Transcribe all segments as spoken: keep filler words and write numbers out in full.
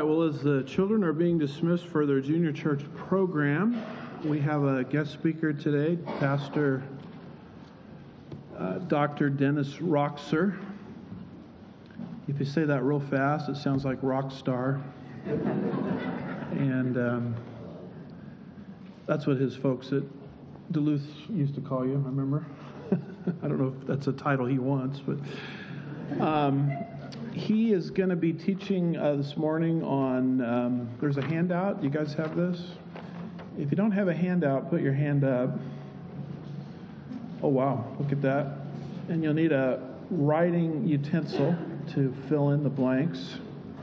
right, well, as the children are being dismissed for their junior church program, we have a guest speaker today, Pastor uh, Doctor Dennis Rockser. If you say that real fast, it sounds like rock star. And um, that's what his folks at Duluth used to call you, I remember. I don't know if that's a title he wants, but um, he is going to be teaching uh, this morning on, um, there's a handout. You guys have this? If you don't have a handout, put your hand up. Oh, wow, look at that. And you'll need a writing utensil to fill in the blanks.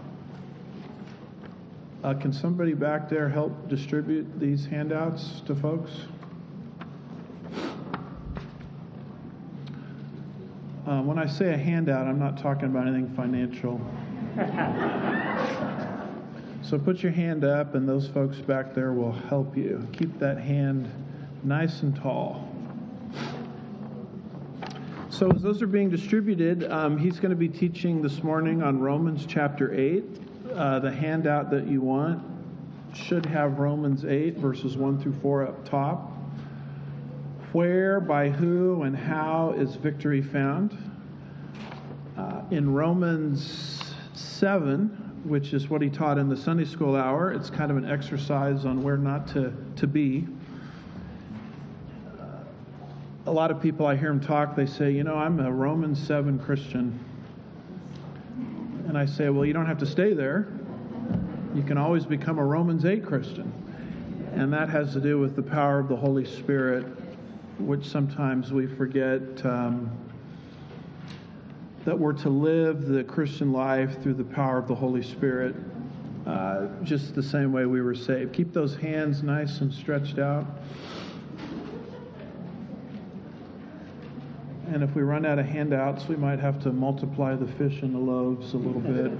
Uh, can somebody back there help distribute these handouts to folks? Uh, when I say a handout, I'm not talking about anything financial. So put your hand up, and those folks back there will help you. Keep that hand nice and tall. So as those are being distributed, um, he's going to be teaching this morning on Romans chapter eight. Uh, the handout that you want should have Romans eight, verses one through four up top. Where, by who, and how is victory found? Uh, in Romans seven, which is what he taught in the Sunday school hour, it's kind of an exercise on where not to, to be. Uh, a lot of people, I hear them talk, they say, you know, I'm a Romans seven Christian. And I say, well, you don't have to stay there. You can always become a Romans eight Christian. And that has to do with the power of the Holy Spirit, which sometimes we forget um, that we're to live the Christian life through the power of the Holy Spirit, uh, just the same way we were saved. Keep those hands nice and stretched out. And if we run out of handouts, we might have to multiply the fish and the loaves a little bit.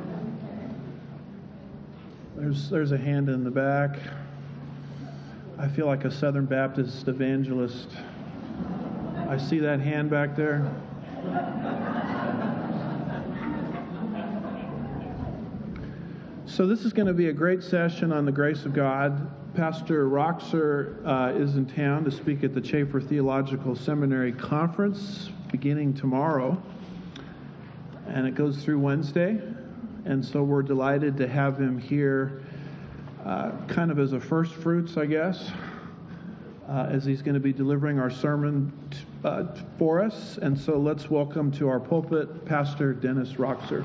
There's, there's a hand in the back. I feel like a Southern Baptist evangelist. I see that hand back there. So this is going to be a great session on the grace of God. Pastor Rockser uh, is in town to speak at the Chafer Theological Seminary Conference beginning tomorrow. And it goes through Wednesday. And so we're delighted to have him here Uh, kind of as a first fruits, I guess, uh, as he's going to be delivering our sermon t- uh, t- for us. And so let's welcome to our pulpit, Pastor Dennis Rockser.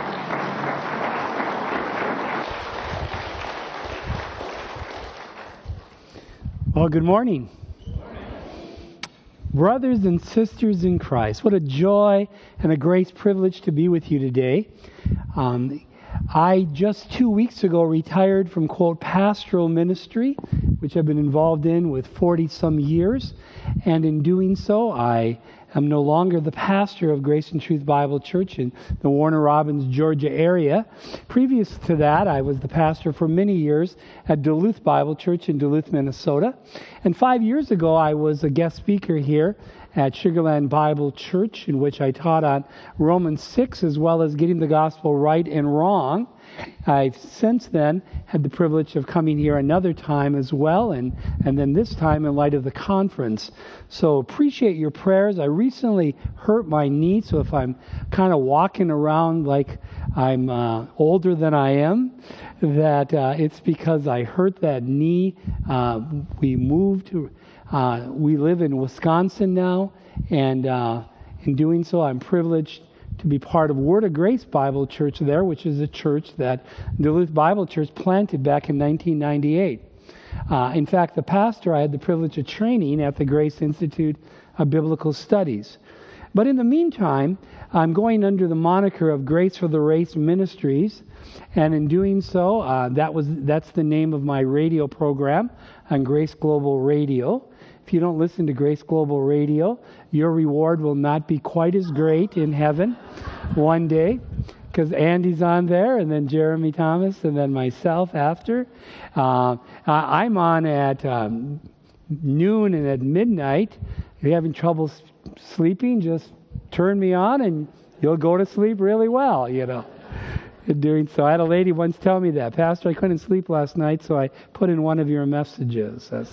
Well, good morning. Brothers and sisters in Christ, what a joy and a great privilege to be with you today. Um, I just two weeks ago retired from, quote, pastoral ministry, which I've been involved in with forty some years. And in doing so, I am no longer the pastor of Grace and Truth Bible Church in the Warner Robins, Georgia area. Previous to that, I was the pastor for many years at Duluth Bible Church in Duluth, Minnesota. And five years ago, I was a guest speaker here at Sugarland Bible Church, in which I taught on Romans six, as well as getting the gospel right and wrong. I've since then had the privilege of coming here another time as well, and, and then this time in light of the conference. So appreciate your prayers. I recently hurt my knee, so if I'm kind of walking around like I'm uh, older than I am, that uh, it's because I hurt that knee. Uh, we moved to Uh, we live in Wisconsin now, and uh, in doing so, I'm privileged to be part of Word of Grace Bible Church there, which is a church that Duluth Bible Church planted back in nineteen ninety-eight. Uh, in fact, the pastor I had the privilege of training at the Grace Institute of Biblical Studies. But in the meantime, I'm going under the moniker of Grace for the Race Ministries, and in doing so, uh, that was that's the name of my radio program on Grace Global Radio. If you don't listen to Grace Global Radio, your reward will not be quite as great in heaven one day, because Andy's on there, and then Jeremy Thomas, and then myself after. Uh, I'm on at um, noon and at midnight. If you're having trouble sleeping, just turn me on, and you'll go to sleep really well, you know. doing so. I had a lady once tell me that, Pastor, I couldn't sleep last night, so I put in one of your messages. That's...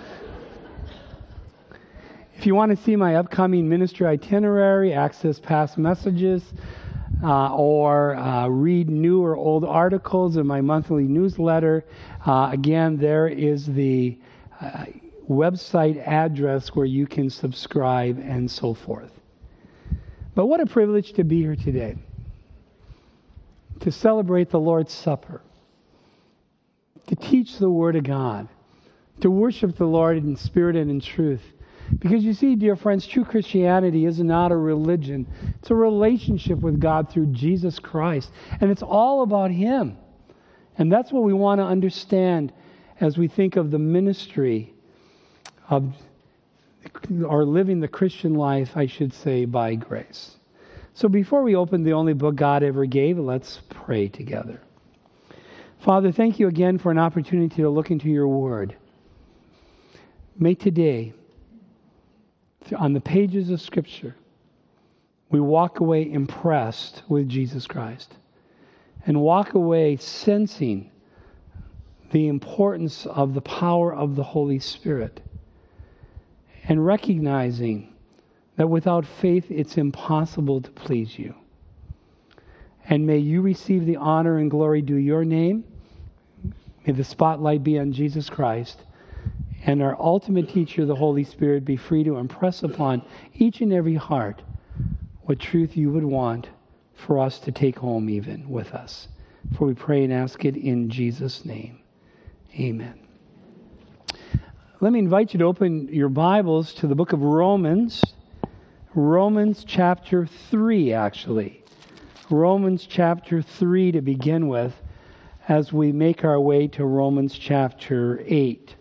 If you want to see my upcoming ministry itinerary, access past messages, uh, or uh, read new or old articles in my monthly newsletter, uh, again, there is the uh, website address where you can subscribe and so forth. But what a privilege to be here today, to celebrate the Lord's Supper, to teach the Word of God, to worship the Lord in spirit and in truth. Because you see, dear friends, true Christianity is not a religion. It's a relationship with God through Jesus Christ. And it's all about Him. And that's what we want to understand as we think of the ministry of, or living the Christian life, I should say, by grace. So before we open the only book God ever gave, let's pray together. Father, thank you again for an opportunity to look into your Word. May today, on the pages of Scripture, we walk away impressed with Jesus Christ and walk away sensing the importance of the power of the Holy Spirit and recognizing that without faith it's impossible to please you. And may you receive the honor and glory due your name. May the spotlight be on Jesus Christ. And our ultimate teacher, the Holy Spirit, be free to impress upon each and every heart what truth you would want for us to take home even with us. For we pray and ask it in Jesus' name. Amen. Let me invite you to open your Bibles to the book of Romans. Romans chapter three, actually. Romans chapter three to begin with, as we make our way to Romans chapter eight.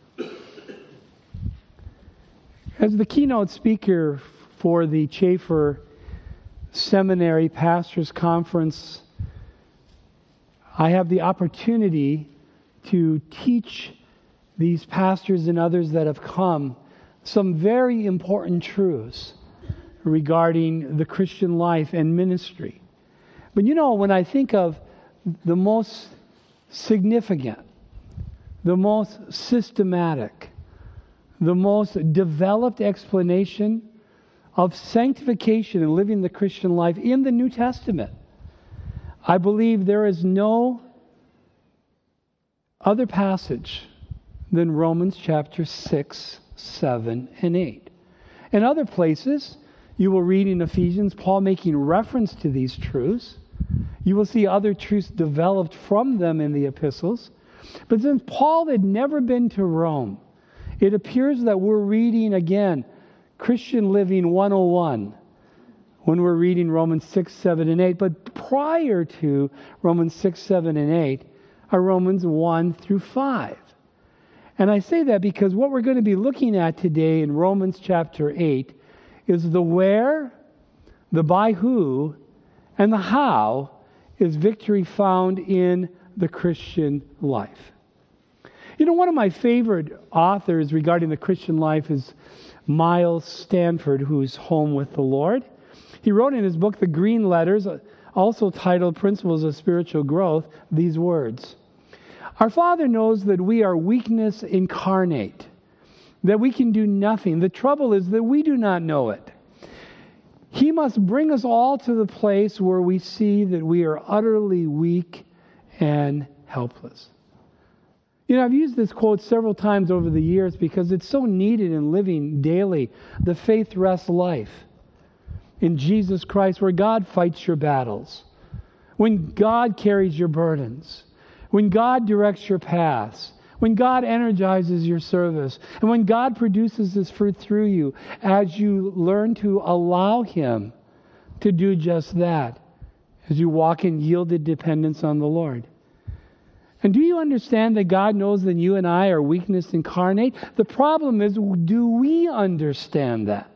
As the keynote speaker for the Chafer Seminary Pastors Conference, I have the opportunity to teach these pastors and others that have come some very important truths regarding the Christian life and ministry. But you know, when I think of the most significant, the most systematic, the most developed explanation of sanctification and living the Christian life in the New Testament, I believe there is no other passage than Romans chapter six, seven, and eight. In other places, you will read in Ephesians, Paul making reference to these truths. You will see other truths developed from them in the epistles. But since Paul had never been to Rome, it appears that we're reading, again, Christian Living one oh one when we're reading Romans six, seven, and eight. But prior to Romans six, seven, and eight are Romans one through five. And I say that because what we're going to be looking at today in Romans chapter eight is the where, the by who, and the how is victory found in the Christian life. You know, one of my favorite authors regarding the Christian life is Miles Stanford, who's home with the Lord. He wrote in his book, The Green Letters, also titled Principles of Spiritual Growth, these words: Our Father knows that we are weakness incarnate, that we can do nothing. The trouble is that we do not know it. He must bring us all to the place where we see that we are utterly weak and helpless. You know, I've used this quote several times over the years because it's so needed in living daily the faith rest life in Jesus Christ, where God fights your battles, when God carries your burdens, when God directs your paths, when God energizes your service, and when God produces His fruit through you as you learn to allow Him to do just that, as you walk in yielded dependence on the Lord. And do you understand that God knows that you and I are weakness incarnate? The problem is, do we understand that?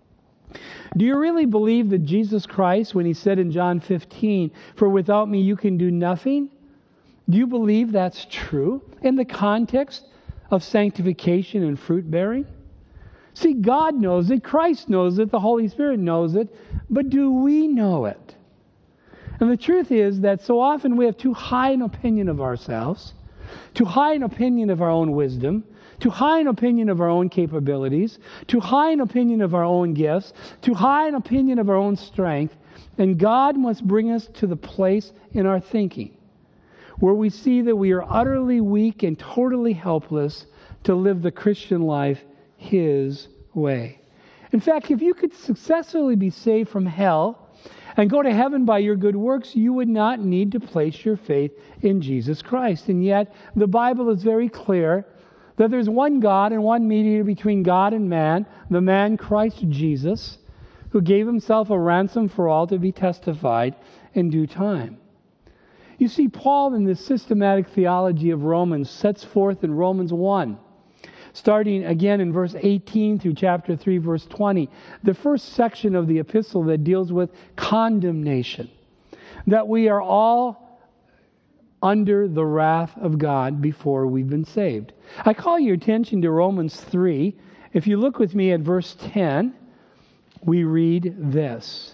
Do you really believe that Jesus Christ, when He said in John fifteen, "For without me you can do nothing," do you believe that's true in the context of sanctification and fruit bearing? See, God knows it, Christ knows it, the Holy Spirit knows it, but do we know it? And the truth is that so often we have too high an opinion of ourselves, too high an opinion of our own wisdom, too high an opinion of our own capabilities, too high an opinion of our own gifts, too high an opinion of our own strength. And God must bring us to the place in our thinking where we see that we are utterly weak and totally helpless to live the Christian life His way. In fact, if you could successfully be saved from hell and go to heaven by your good works, you would not need to place your faith in Jesus Christ. And yet, the Bible is very clear that there's one God and one mediator between God and man, the man Christ Jesus, who gave Himself a ransom for all to be testified in due time. You see, Paul in this systematic theology of Romans sets forth in Romans one, starting again in verse eighteen through chapter three, verse twenty, the first section of the epistle that deals with condemnation, that we are all under the wrath of God before we've been saved. I call your attention to Romans three. If you look with me at verse ten, we read this.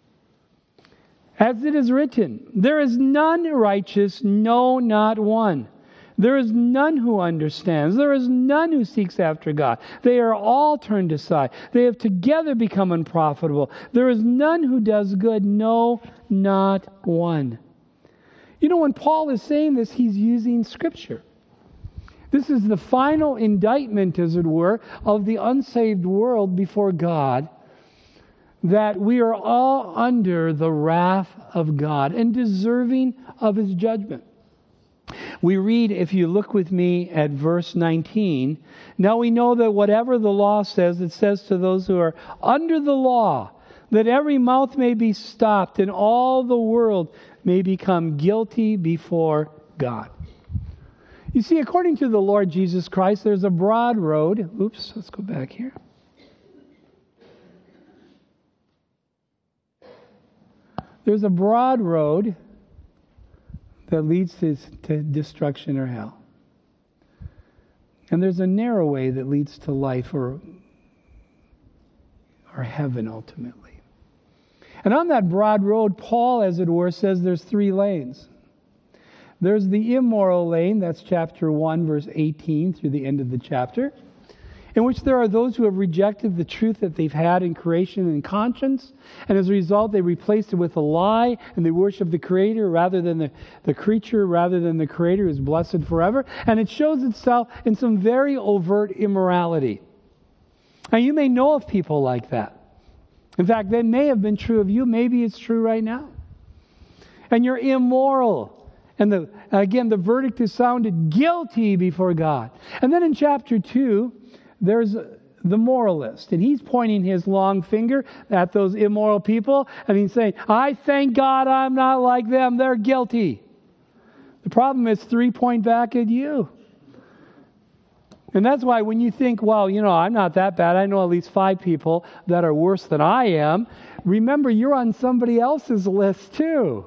As it is written, there is none righteous, no, not one. There is none who understands. There is none who seeks after God. They are all turned aside. They have together become unprofitable. There is none who does good, no, not one. You know, when Paul is saying this, he's using Scripture. This is the final indictment, as it were, of the unsaved world before God, that we are all under the wrath of God and deserving of His judgment. We read, if you look with me at verse nineteen, now we know that whatever the law says, it says to those who are under the law, that every mouth may be stopped and all the world may become guilty before God. You see, according to the Lord Jesus Christ, there's a broad road. Oops, let's go back here. There's a broad road that leads to, to destruction or hell. And there's a narrow way that leads to life or, or heaven ultimately. And on that broad road, Paul, as it were, says there's three lanes. There's the immoral lane, that's chapter one, verse eighteen through the end of the chapter, in which there are those who have rejected the truth that they've had in creation and conscience, and as a result they replaced it with a lie, and they worship the Creator rather than the, the creature, rather than the Creator who is blessed forever. And it shows itself in some very overt immorality. Now you may know of people like that. In fact, that may have been true of you. Maybe it's true right now. And you're immoral. And the, again, the verdict is sounded guilty before God. And then in chapter two, there's the moralist, and he's pointing his long finger at those immoral people, and he's saying, I thank God I'm not like them. They're guilty. The problem is three point back at you. And that's why when you think, well, you know, I'm not that bad. I know at least five people that are worse than I am. Remember, you're on somebody else's list too.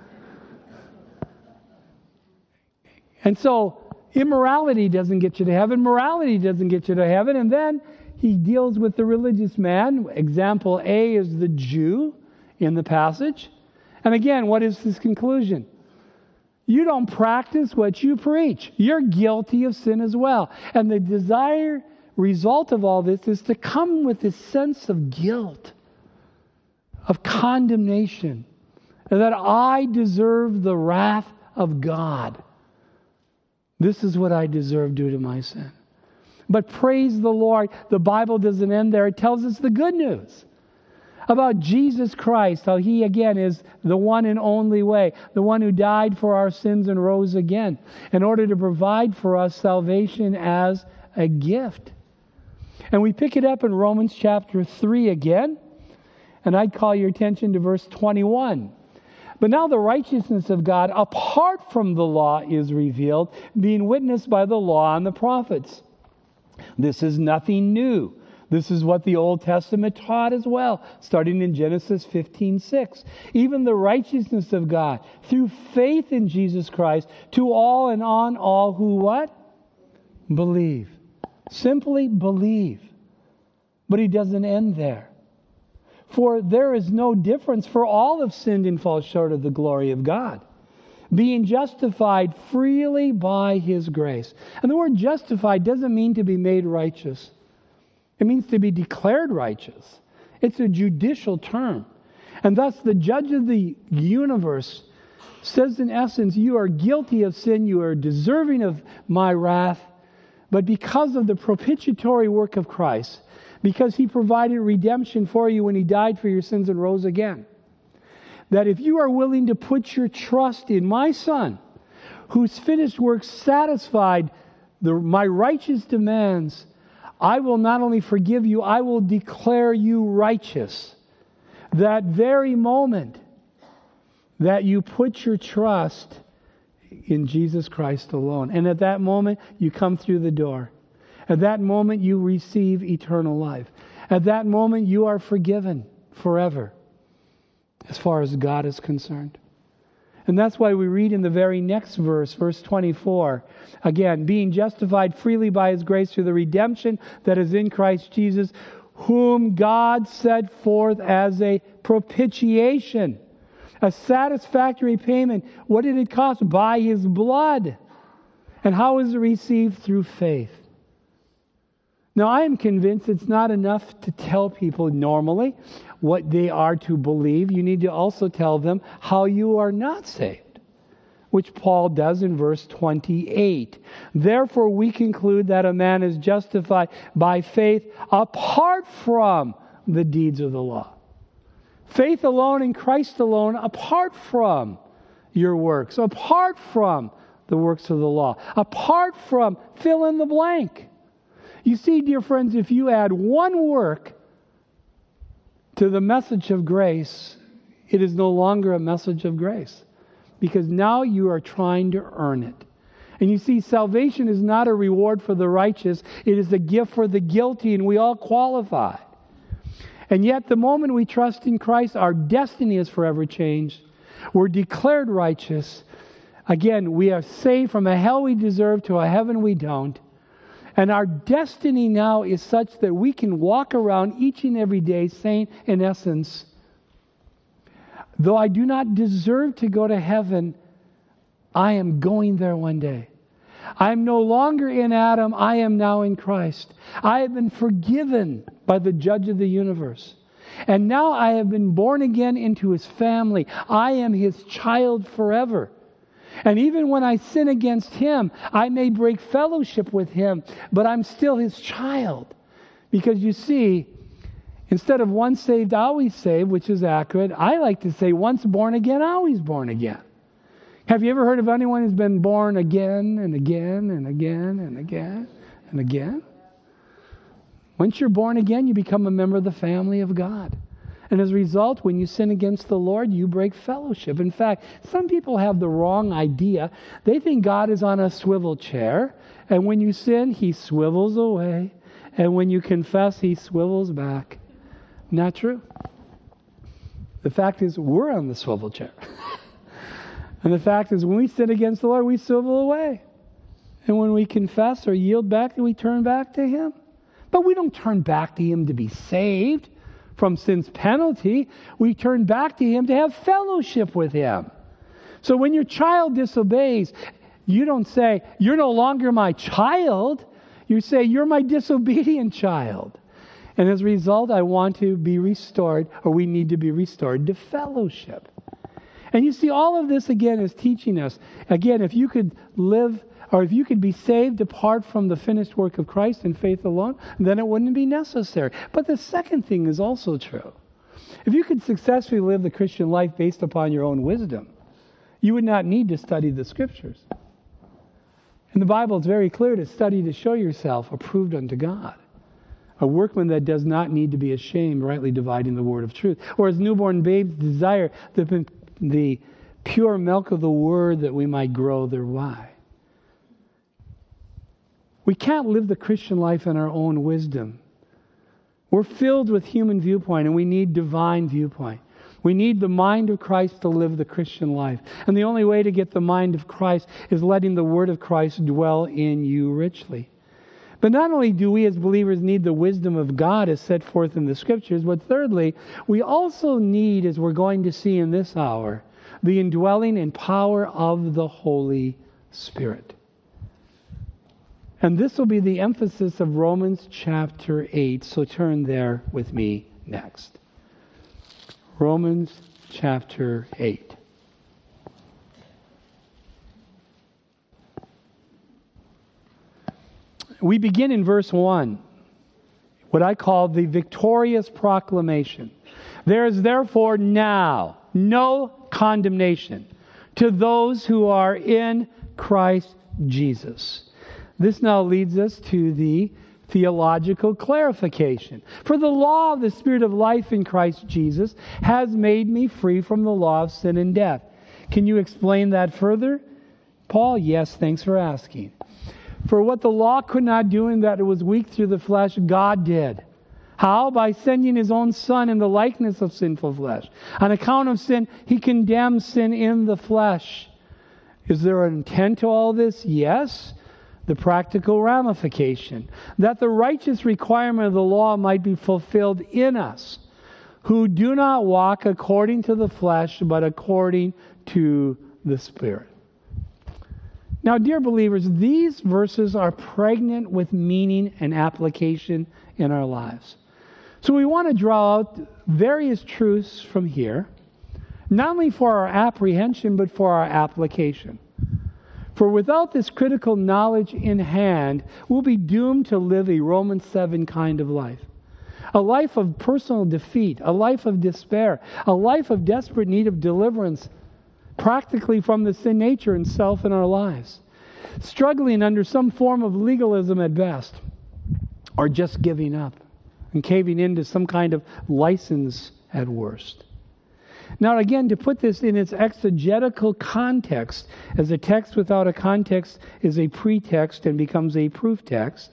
And so immorality doesn't get you to heaven. Morality doesn't get you to heaven. And then he deals with the religious man. Example A is the Jew in the passage. And again, what is his conclusion? You don't practice what you preach. You're guilty of sin as well. And the desired result of all this is to come with this sense of guilt, of condemnation, and that I deserve the wrath of God. This is what I deserve due to my sin. But praise the Lord, the Bible doesn't end there. It tells us the good news about Jesus Christ, how He again is the one and only way, the one who died for our sins and rose again in order to provide for us salvation as a gift. And we pick it up in Romans chapter three again, and I'd call your attention to verse twenty-one. But now the righteousness of God apart from the law is revealed, being witnessed by the law and the prophets. This is nothing new. This is what the Old Testament taught as well, starting in Genesis fifteen six. Even the righteousness of God through faith in Jesus Christ to all and on all who what? Believe. Simply believe. But He doesn't end there. For there is no difference, for all have sinned and fall short of the glory of God, being justified freely by His grace. And the word justified doesn't mean to be made righteous. It means to be declared righteous. It's a judicial term. And thus the judge of the universe says in essence, you are guilty of sin, you are deserving of my wrath, but because of the propitiatory work of Christ, because He provided redemption for you when He died for your sins and rose again, that if you are willing to put your trust in my Son, whose finished work satisfied the, my righteous demands, I will not only forgive you, I will declare you righteous. That very moment that you put your trust in Jesus Christ alone. And at that moment, you come through the door. At that moment, you receive eternal life. At that moment, you are forgiven forever, as far as God is concerned. And that's why we read in the very next verse, verse twenty-four, again, being justified freely by His grace through the redemption that is in Christ Jesus, whom God set forth as a propitiation, a satisfactory payment. What did it cost? By His blood. And how is it received? Through faith. Now, I am convinced it's not enough to tell people normally what they are to believe. You need to also tell them how you are not saved, which Paul does in verse twenty-eight. Therefore, we conclude that a man is justified by faith apart from the deeds of the law. Faith alone in Christ alone, apart from your works, apart from the works of the law, apart from fill in the blank. You see, dear friends, if you add one work to the message of grace, it is no longer a message of grace, because now you are trying to earn it. And you see, salvation is not a reward for the righteous, it is a gift for the guilty, and we all qualify. And yet, the moment we trust in Christ, our destiny is forever changed. We're declared righteous. Again, we are saved from a hell we deserve to a heaven we don't. And our destiny now is such that we can walk around each and every day saying, in essence, though I do not deserve to go to heaven, I am going there one day. I am no longer in Adam, I am now in Christ. I have been forgiven by the judge of the universe. And now I have been born again into His family. I am His child forever. And even when I sin against Him, I may break fellowship with Him, but I'm still His child. Because you see, instead of once saved, always saved, which is accurate, I like to say once born again, always born again. Have you ever heard of anyone who's been born again and again and again and again and again? Once you're born again, you become a member of the family of God. And as a result, when you sin against the Lord, you break fellowship. In fact, some people have the wrong idea. They think God is on a swivel chair, and when you sin, He swivels away, and when you confess, He swivels back. Not true. The fact is, we're on the swivel chair. And the fact is, when we sin against the Lord, we swivel away. And when we confess or yield back, we turn back to Him. But we don't turn back to Him to be saved from sin's penalty. We turn back to Him to have fellowship with Him. So when your child disobeys, you don't say, you're no longer my child. You say, you're my disobedient child. And as a result, I want to be restored, or we need to be restored to fellowship. And you see, all of this again is teaching us, again, if you could live, or if you could be saved apart from the finished work of Christ and faith alone, then it wouldn't be necessary. But the second thing is also true. If you could successfully live the Christian life based upon your own wisdom, you would not need to study the Scriptures. In the Bible, it's very clear to study to show yourself approved unto God. A workman that does not need to be ashamed, rightly dividing the word of truth. Or as newborn babes desire the, the pure milk of the word that we might grow thereby. We can't live the Christian life in our own wisdom. We're filled with human viewpoint, and we need divine viewpoint. We need the mind of Christ to live the Christian life. And the only way to get the mind of Christ is letting the word of Christ dwell in you richly. But not only do we as believers need the wisdom of God as set forth in the Scriptures, but thirdly, we also need, as we're going to see in this hour, the indwelling and power of the Holy Spirit. And this will be the emphasis of Romans chapter eight, so turn there with me next. Romans chapter eight. We begin in verse one, what I call the victorious proclamation. There is therefore now no condemnation to those who are in Christ Jesus. This now leads us to the theological clarification. For the law of the Spirit of life in Christ Jesus has made me free from the law of sin and death. Can you explain that further, Paul? Yes, thanks for asking. For what the law could not do in that it was weak through the flesh, God did. How? By sending His own Son in the likeness of sinful flesh. On account of sin, He condemned sin in the flesh. Is there an intent to all this? Yes. The practical ramification. That the righteous requirement of the law might be fulfilled in us, who do not walk according to the flesh, but according to the Spirit. Now, dear believers, these verses are pregnant with meaning and application in our lives. So we want to draw out various truths from here, not only for our apprehension, but for our application. For without this critical knowledge in hand, we'll be doomed to live a Romans seven kind of life. A life of personal defeat, a life of despair, a life of desperate need of deliverance, practically from the sin nature and self in our lives. Struggling under some form of legalism at best, or just giving up and caving into some kind of license at worst. Now again, to put this in its exegetical context, as a text without a context is a pretext and becomes a proof text.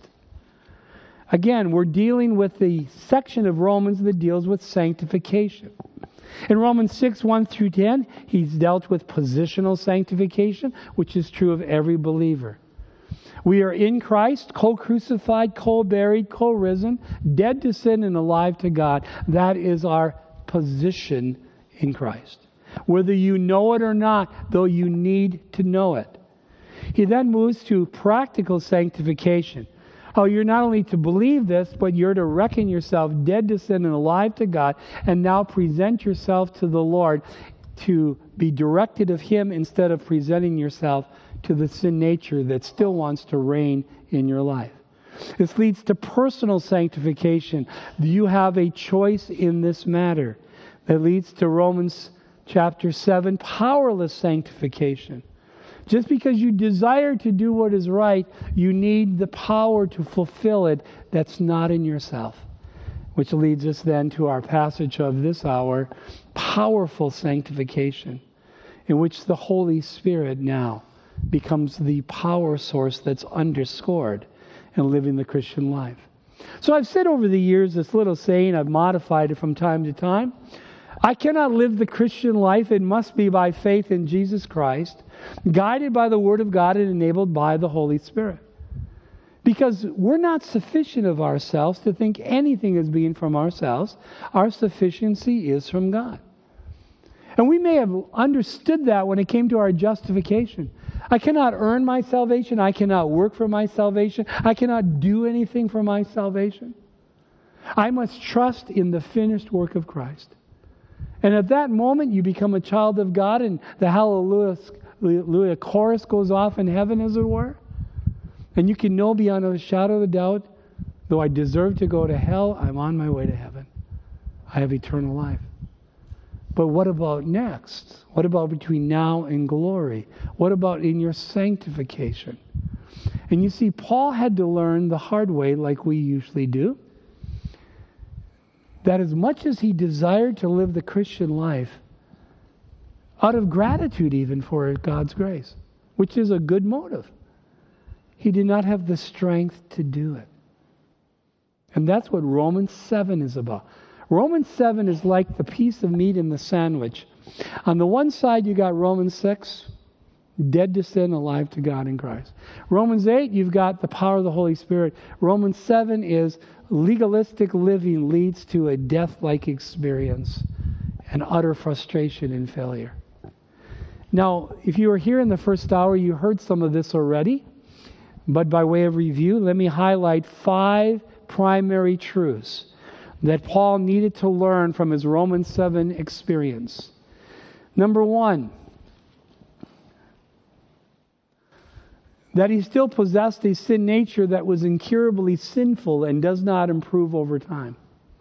Again, we're dealing with the section of Romans that deals with sanctification. In Romans six, one through ten, he's dealt with positional sanctification, which is true of every believer. We are in Christ, co-crucified, co-buried, co-risen, dead to sin and alive to God. That is our position in Christ. Whether you know it or not, though you need to know it. He then moves to practical sanctification. Oh, you're not only to believe this, but you're to reckon yourself dead to sin and alive to God, and now present yourself to the Lord to be directed of Him instead of presenting yourself to the sin nature that still wants to reign in your life. This leads to personal sanctification. You have a choice in this matter. That leads to Romans chapter seven, powerless sanctification. Just because you desire to do what is right, you need the power to fulfill it that's not in yourself. Which leads us then to our passage of this hour, powerful sanctification, in which the Holy Spirit now becomes the power source that's underscored in living the Christian life. So I've said over the years this little saying, I've modified it from time to time. I cannot live the Christian life. It must be by faith in Jesus Christ, guided by the Word of God and enabled by the Holy Spirit. Because we're not sufficient of ourselves to think anything is being from ourselves. Our sufficiency is from God. And we may have understood that when it came to our justification. I cannot earn my salvation. I cannot work for my salvation. I cannot do anything for my salvation. I must trust in the finished work of Christ. And at that moment, you become a child of God, and the hallelujah, hallelujah chorus goes off in heaven, as it were. And you can know beyond a shadow of a doubt, though I deserve to go to hell, I'm on my way to heaven. I have eternal life. But what about next? What about between now and glory? What about in your sanctification? And you see, Paul had to learn the hard way, like we usually do, that as much as he desired to live the Christian life, out of gratitude even for God's grace, which is a good motive, he did not have the strength to do it. And that's what Romans seven is about. Romans seven is like the piece of meat in the sandwich. On the one side you got Romans six, Dead to sin, alive to God in Christ. Romans eight, you've got the power of the Holy Spirit. Romans seven is legalistic living leads to a death-like experience and utter frustration and failure. Now, if you were here in the first hour, you heard some of this already. But by way of review, let me highlight five primary truths that Paul needed to learn from his Romans seven experience. Number one, that he still possessed a sin nature that was incurably sinful and does not improve over time.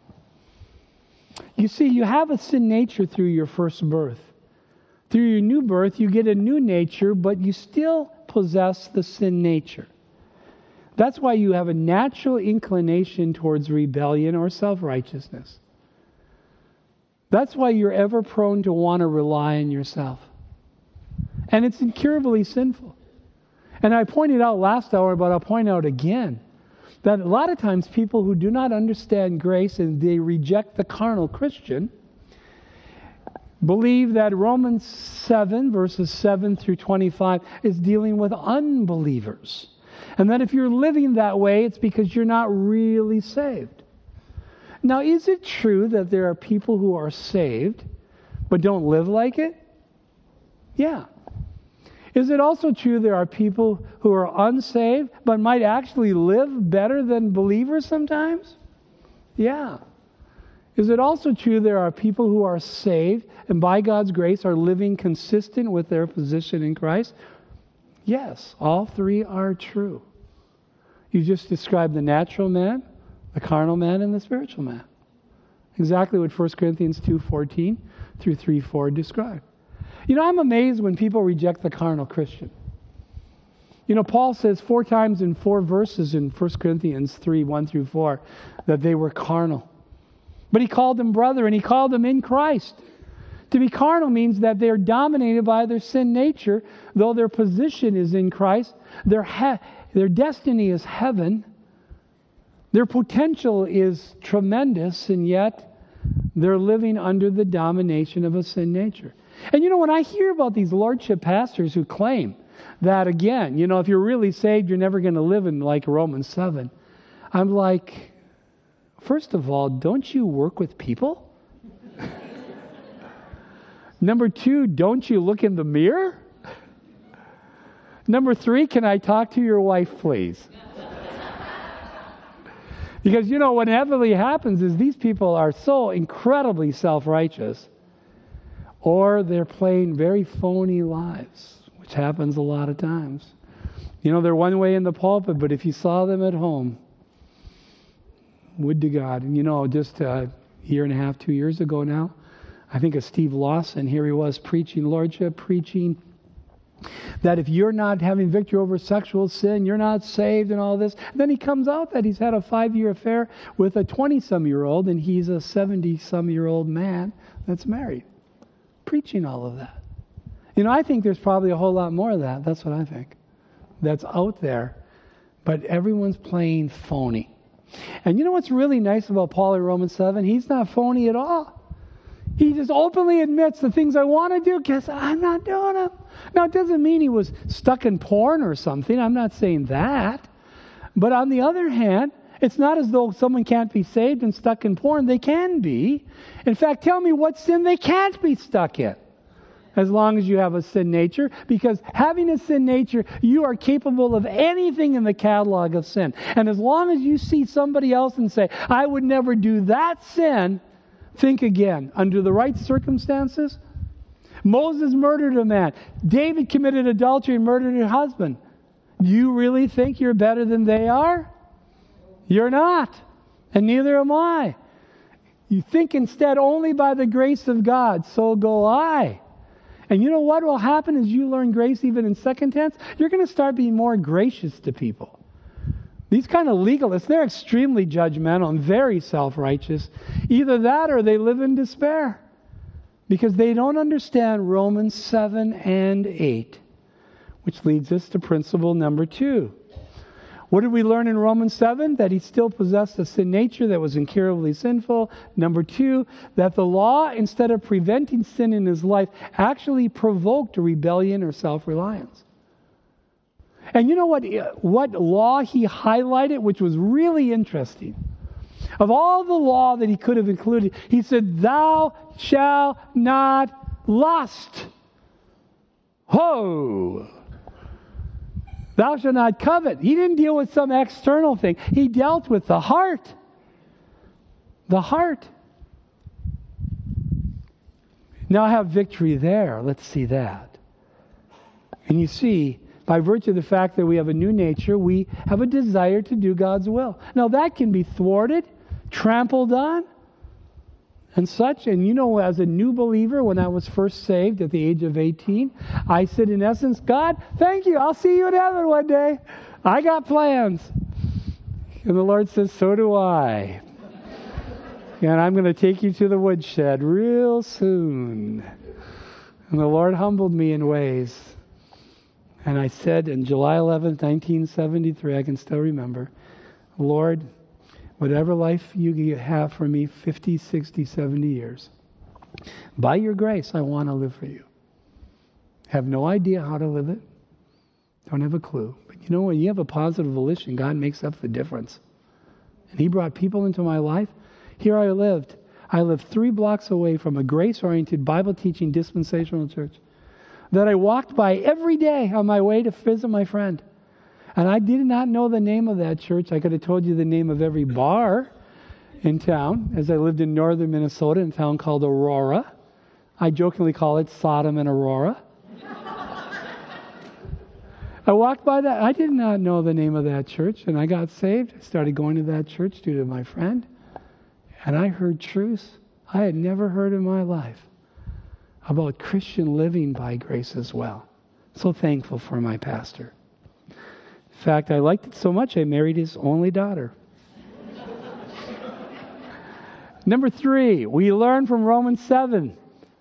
You see, you have a sin nature through your first birth. Through your new birth, you get a new nature, but you still possess the sin nature. That's why you have a natural inclination towards rebellion or self-righteousness. That's why you're ever prone to want to rely on yourself. And it's incurably sinful. And I pointed out last hour, but I'll point out again, that a lot of times people who do not understand grace and they reject the carnal Christian believe that Romans seven, verses seven through twenty-five, is dealing with unbelievers. And that if you're living that way, it's because you're not really saved. Now, is it true that there are people who are saved but don't live like it? Yeah. Is it also true there are people who are unsaved but might actually live better than believers sometimes? Yeah. Is it also true there are people who are saved and by God's grace are living consistent with their position in Christ? Yes, all three are true. You just described the natural man, the carnal man, and the spiritual man. Exactly what First Corinthians two fourteen through three four describe. You know, I'm amazed when people reject the carnal Christian. You know, Paul says four times in four verses in First Corinthians three, one through four, that they were carnal. But he called them brother, and he called them in Christ. To be carnal means that they're dominated by their sin nature, though their position is in Christ. Their, ha- their destiny is heaven. Their potential is tremendous, and yet they're living under the domination of a sin nature. And you know, when I hear about these lordship pastors who claim that, again, you know, if you're really saved, you're never going to live in like Romans seven, I'm like, first of all, don't you work with people? Number two, don't you look in the mirror? Number three, can I talk to your wife, please? Because, you know, what inevitably happens is these people are so incredibly self-righteous, or they're playing very phony lives, which happens a lot of times. You know, they're one way in the pulpit, but if you saw them at home, would to God. And, you know, just a year and a half, two years ago now, I think of Steve Lawson. Here he was preaching lordship, preaching that if you're not having victory over sexual sin, you're not saved and all this. And then he comes out that he's had a five-year affair with a twenty-some-year-old, and he's a seventy-some-year-old man that's married. Preaching all of that. You know, I think there's probably a whole lot more of that. That's what I think. That's out there. But everyone's playing phony. And you know what's really nice about Paul in Romans seven? He's not phony at all. He just openly admits the things I want to do, guess I'm not doing them. Now, it doesn't mean he was stuck in porn or something. I'm not saying that. But on the other hand, it's not as though someone can't be saved and stuck in porn. They can be. In fact, tell me what sin they can't be stuck in. As long as you have a sin nature. Because having a sin nature, you are capable of anything in the catalog of sin. And as long as you see somebody else and say, I would never do that sin, think again. Under the right circumstances, Moses murdered a man. David committed adultery and murdered her husband. Do you really think you're better than they are? You're not. And neither am I. You think instead only by the grace of God, so go I. And you know what will happen as you learn grace even in second tense? You're going to start being more gracious to people. These kind of legalists, they're extremely judgmental and very self-righteous. Either that or they live in despair. Because they don't understand Romans seven and eight. Which leads us to principle number two. What did we learn in Romans seven? That he still possessed a sin nature that was incurably sinful. Number two, that the law, instead of preventing sin in his life, actually provoked a rebellion or self-reliance. And you know what, what law he highlighted, which was really interesting? Of all the law that he could have included, he said, thou shalt not lust. Ho! Thou shalt not covet. He didn't deal with some external thing. He dealt with the heart. The heart. Now I have victory there. Let's see that. And you see, by virtue of the fact that we have a new nature, we have a desire to do God's will. Now that can be thwarted, trampled on, and such. And you know, as a new believer, when I was first saved at the age of eighteen, I said, in essence, God, thank you. I'll see you in heaven one day. I got plans. And the Lord says, so do I. And I'm going to take you to the woodshed real soon. And the Lord humbled me in ways. And I said on July eleventh, nineteen seventy-three, I can still remember, Lord, whatever life you have for me, fifty, sixty, seventy years, by your grace, I want to live for you. Have no idea how to live it. Don't have a clue. But you know, when you have a positive volition, God makes up the difference. And he brought people into my life. Here I lived. I lived three blocks away from a grace-oriented, Bible-teaching dispensational church that I walked by every day on my way to visit my friend. And I did not know the name of that church. I could have told you the name of every bar in town, as I lived in northern Minnesota in a town called Aurora. I jokingly call it Sodom and Aurora. I walked by that. I did not know the name of that church, and I got saved. I started going to that church due to my friend. And I heard truths I had never heard in my life about Christian living by grace as well. So thankful for my pastor. In fact, I liked it so much I married his only daughter. Number three, we learn from Romans seven.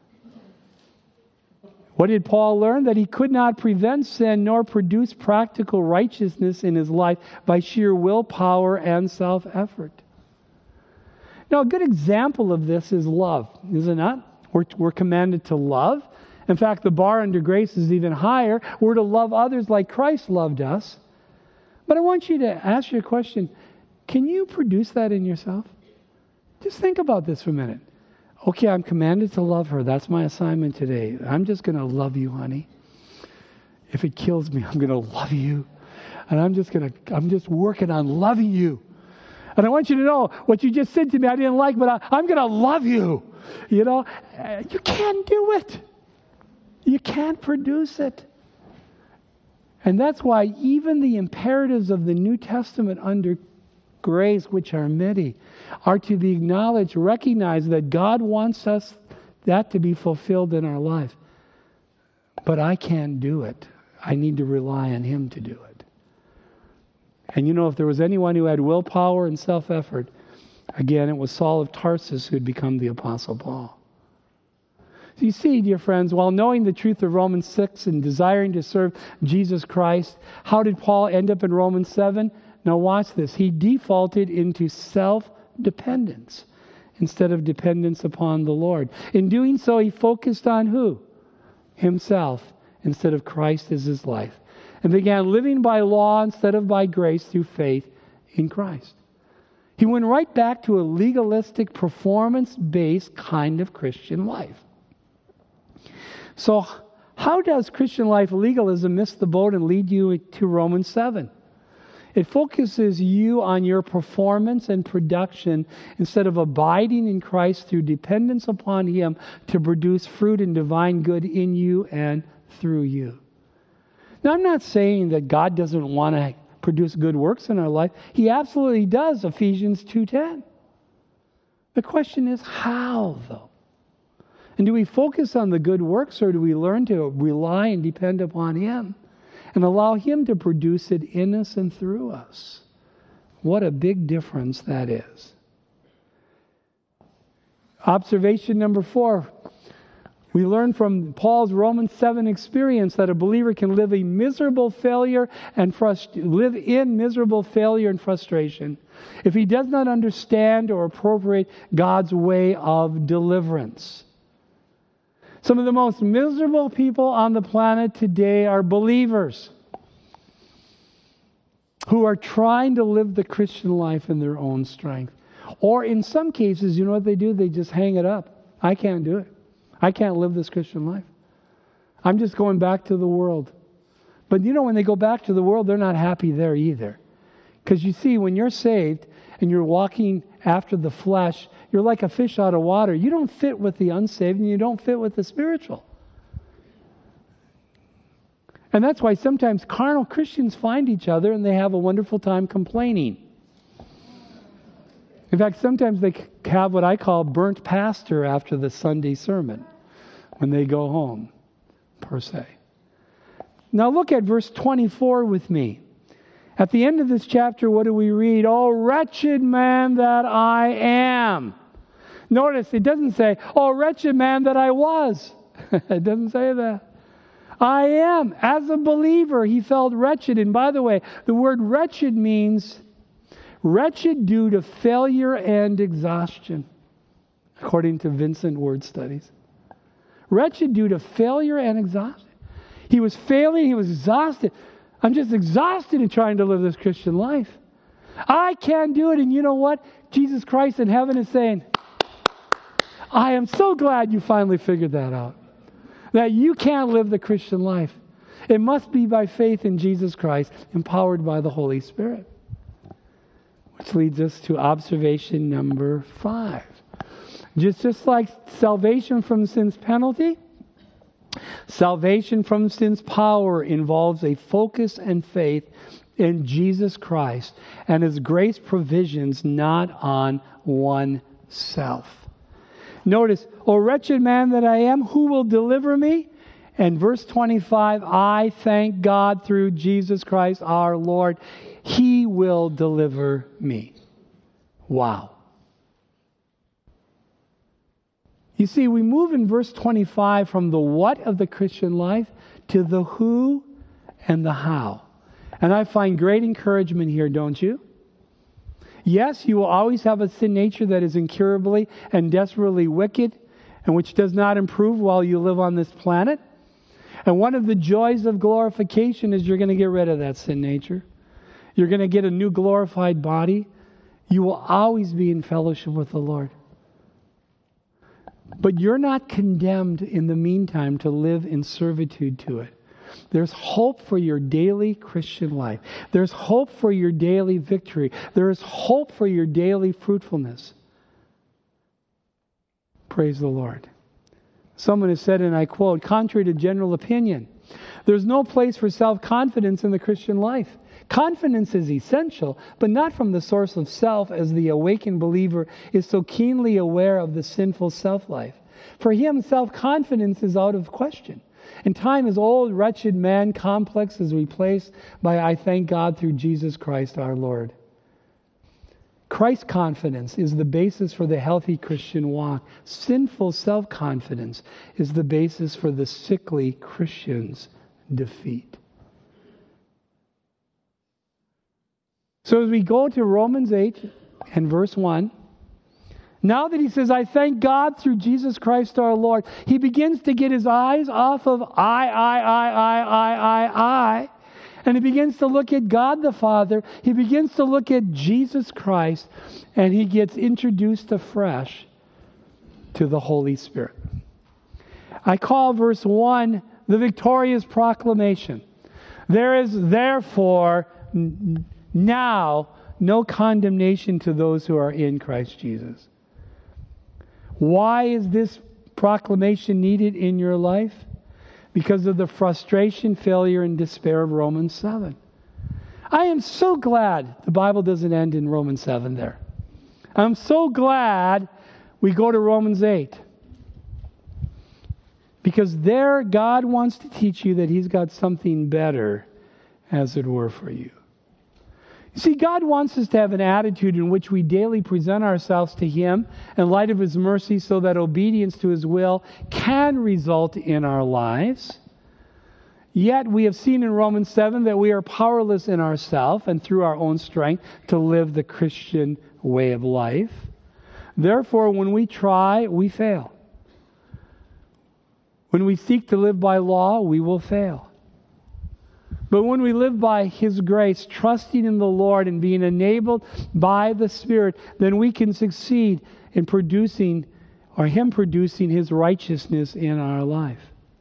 What did Paul learn? That he could not prevent sin nor produce practical righteousness in his life by sheer willpower and self-effort. Now, a good example of this is love, is it not? We're, we're commanded to love. In fact, the bar under grace is even higher. We're to love others like Christ loved us. But I want you to ask you a question. Can you produce that in yourself? Just think about this for a minute. Okay, I'm commanded to love her. That's my assignment today. I'm just going to love you, honey. If it kills me, I'm going to love you. And I'm just going to, I'm just working on loving you. And I want you to know what you just said to me I didn't like, but I, I'm going to love you. You know, uh, you can't do it. You can't produce it. And that's why even the imperatives of the New Testament under grace, which are many, are to be acknowledged, recognized that God wants us that to be fulfilled in our life. But I can't do it. I need to rely on Him to do it. And you know, if there was anyone who had willpower and self-effort, again, it was Saul of Tarsus who had become the Apostle Paul. So you see, dear friends, while knowing the truth of Romans six and desiring to serve Jesus Christ, how did Paul end up in Romans seven? Now watch this. He defaulted into self-dependence instead of dependence upon the Lord. In doing so, he focused on who? Himself instead of Christ as his life. And began living by law instead of by grace through faith in Christ. He went right back to a legalistic, performance-based kind of Christian life. So how does Christian life legalism miss the boat and lead you to Romans seven? It focuses you on your performance and production instead of abiding in Christ through dependence upon Him to produce fruit and divine good in you and through you. Now, I'm not saying that God doesn't want to produce good works in our life. He absolutely does, Ephesians two ten. The question is, how, though? And do we focus on the good works, or do we learn to rely and depend upon Him and allow Him to produce it in us and through us? What a big difference that is. Observation number four. We learn from Paul's Romans seven experience that a believer can live a miserable failure and frust- live in miserable failure and frustration if he does not understand or appropriate God's way of deliverance. Some of the most miserable people on the planet today are believers who are trying to live the Christian life in their own strength. Or in some cases, you know what they do? They just hang it up. I can't do it. I can't live this Christian life. I'm just going back to the world. But you know, when they go back to the world, they're not happy there either. Because you see, when you're saved and you're walking after the flesh, you're like a fish out of water. You don't fit with the unsaved and you don't fit with the spiritual. And that's why sometimes carnal Christians find each other and they have a wonderful time complaining. In fact, sometimes they have what I call burnt pastor after the Sunday sermon when they go home, per se. Now look at verse twenty-four with me. At the end of this chapter, what do we read? Oh, wretched man that I am. Notice, it doesn't say, oh, wretched man that I was. It doesn't say that. I am. As a believer, he felt wretched. And by the way, the word wretched means wretched due to failure and exhaustion, according to Vincent Word Studies. Wretched due to failure and exhaustion. He was failing, he was exhausted. I'm just exhausted in trying to live this Christian life. I can't do it. And you know what? Jesus Christ in heaven is saying, I am so glad you finally figured that out. That you can't live the Christian life. It must be by faith in Jesus Christ, empowered by the Holy Spirit. Which leads us to observation number five. Just, just like salvation from sin's penalty, salvation from sin's power involves a focus and faith in Jesus Christ and His grace provisions, not on oneself. Notice, O wretched man that I am, who will deliver me? And verse twenty-five, I thank God through Jesus Christ our Lord. He will deliver me. Wow. You see, we move in verse twenty-five from the what of the Christian life to the who and the how. And I find great encouragement here, don't you? Yes, you will always have a sin nature that is incurably and desperately wicked and which does not improve while you live on this planet. And one of the joys of glorification is you're going to get rid of that sin nature. You're going to get a new glorified body. You will always be in fellowship with the Lord. But you're not condemned in the meantime to live in servitude to it. There's hope for your daily Christian life. There's hope for your daily victory. There is hope for your daily fruitfulness. Praise the Lord. Someone has said, and I quote, contrary to general opinion, there's no place for self-confidence in the Christian life. Confidence is essential, but not from the source of self, as the awakened believer is so keenly aware of the sinful self-life. For him, self-confidence is out of question. And time his old wretched man complex is replaced by I thank God through Jesus Christ our Lord. Christ confidence is the basis for the healthy Christian walk. Sinful self-confidence is the basis for the sickly Christian's defeat. So as we go to Romans eight and verse one, now that he says, I thank God through Jesus Christ our Lord, he begins to get his eyes off of I, I, I, I, I, I, I, and he begins to look at God the Father. He begins to look at Jesus Christ, and he gets introduced afresh to the Holy Spirit. I call verse one the victorious proclamation. There is therefore n- now no condemnation to those who are in Christ Jesus. Why is this proclamation needed in your life? Because of the frustration, failure, and despair of Romans seven. I am so glad the Bible doesn't end in Romans seven there. I'm so glad we go to Romans eight. Because there God wants to teach you that He's got something better, as it were, for you. See, God wants us to have an attitude in which we daily present ourselves to Him in light of His mercy so that obedience to His will can result in our lives. Yet we have seen in Romans seven that we are powerless in ourselves and through our own strength to live the Christian way of life. Therefore, when we try, we fail. When we seek to live by law, we will fail. But when we live by His grace, trusting in the Lord and being enabled by the Spirit, then we can succeed in producing, or Him producing, His righteousness in our life.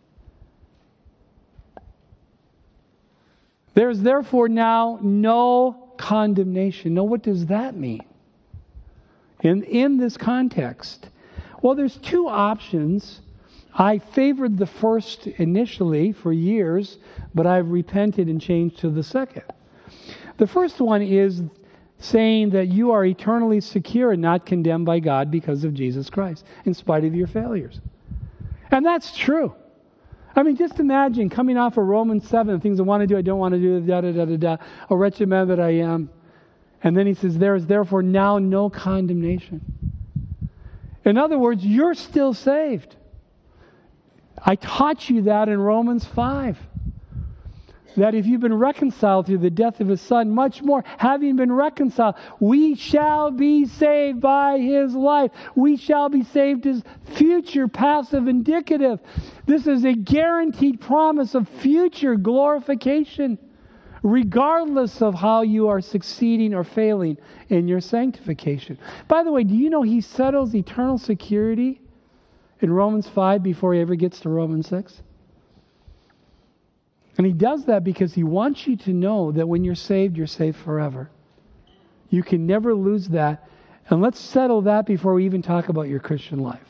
There is therefore now no condemnation. Now, what does that mean? In, in this context, well, there's two options. I favored the first initially for years, but I've repented and changed to the second. The first one is saying that you are eternally secure and not condemned by God because of Jesus Christ, in spite of your failures. And that's true. I mean, just imagine coming off of Romans seven, things I want to do, I don't want to do, da da da da da, a wretched man that I am. And then he says, there is therefore now no condemnation. In other words, you're still saved. I taught you that in Romans five. That if you've been reconciled through the death of His Son, much more, having been reconciled, we shall be saved by His life. We shall be saved as future, passive, indicative. This is a guaranteed promise of future glorification, regardless of how you are succeeding or failing in your sanctification. By the way, do you know He settles eternal security in Romans five before He ever gets to Romans six? And He does that because He wants you to know that when you're saved, you're saved forever. You can never lose that. And let's settle that before we even talk about your Christian life.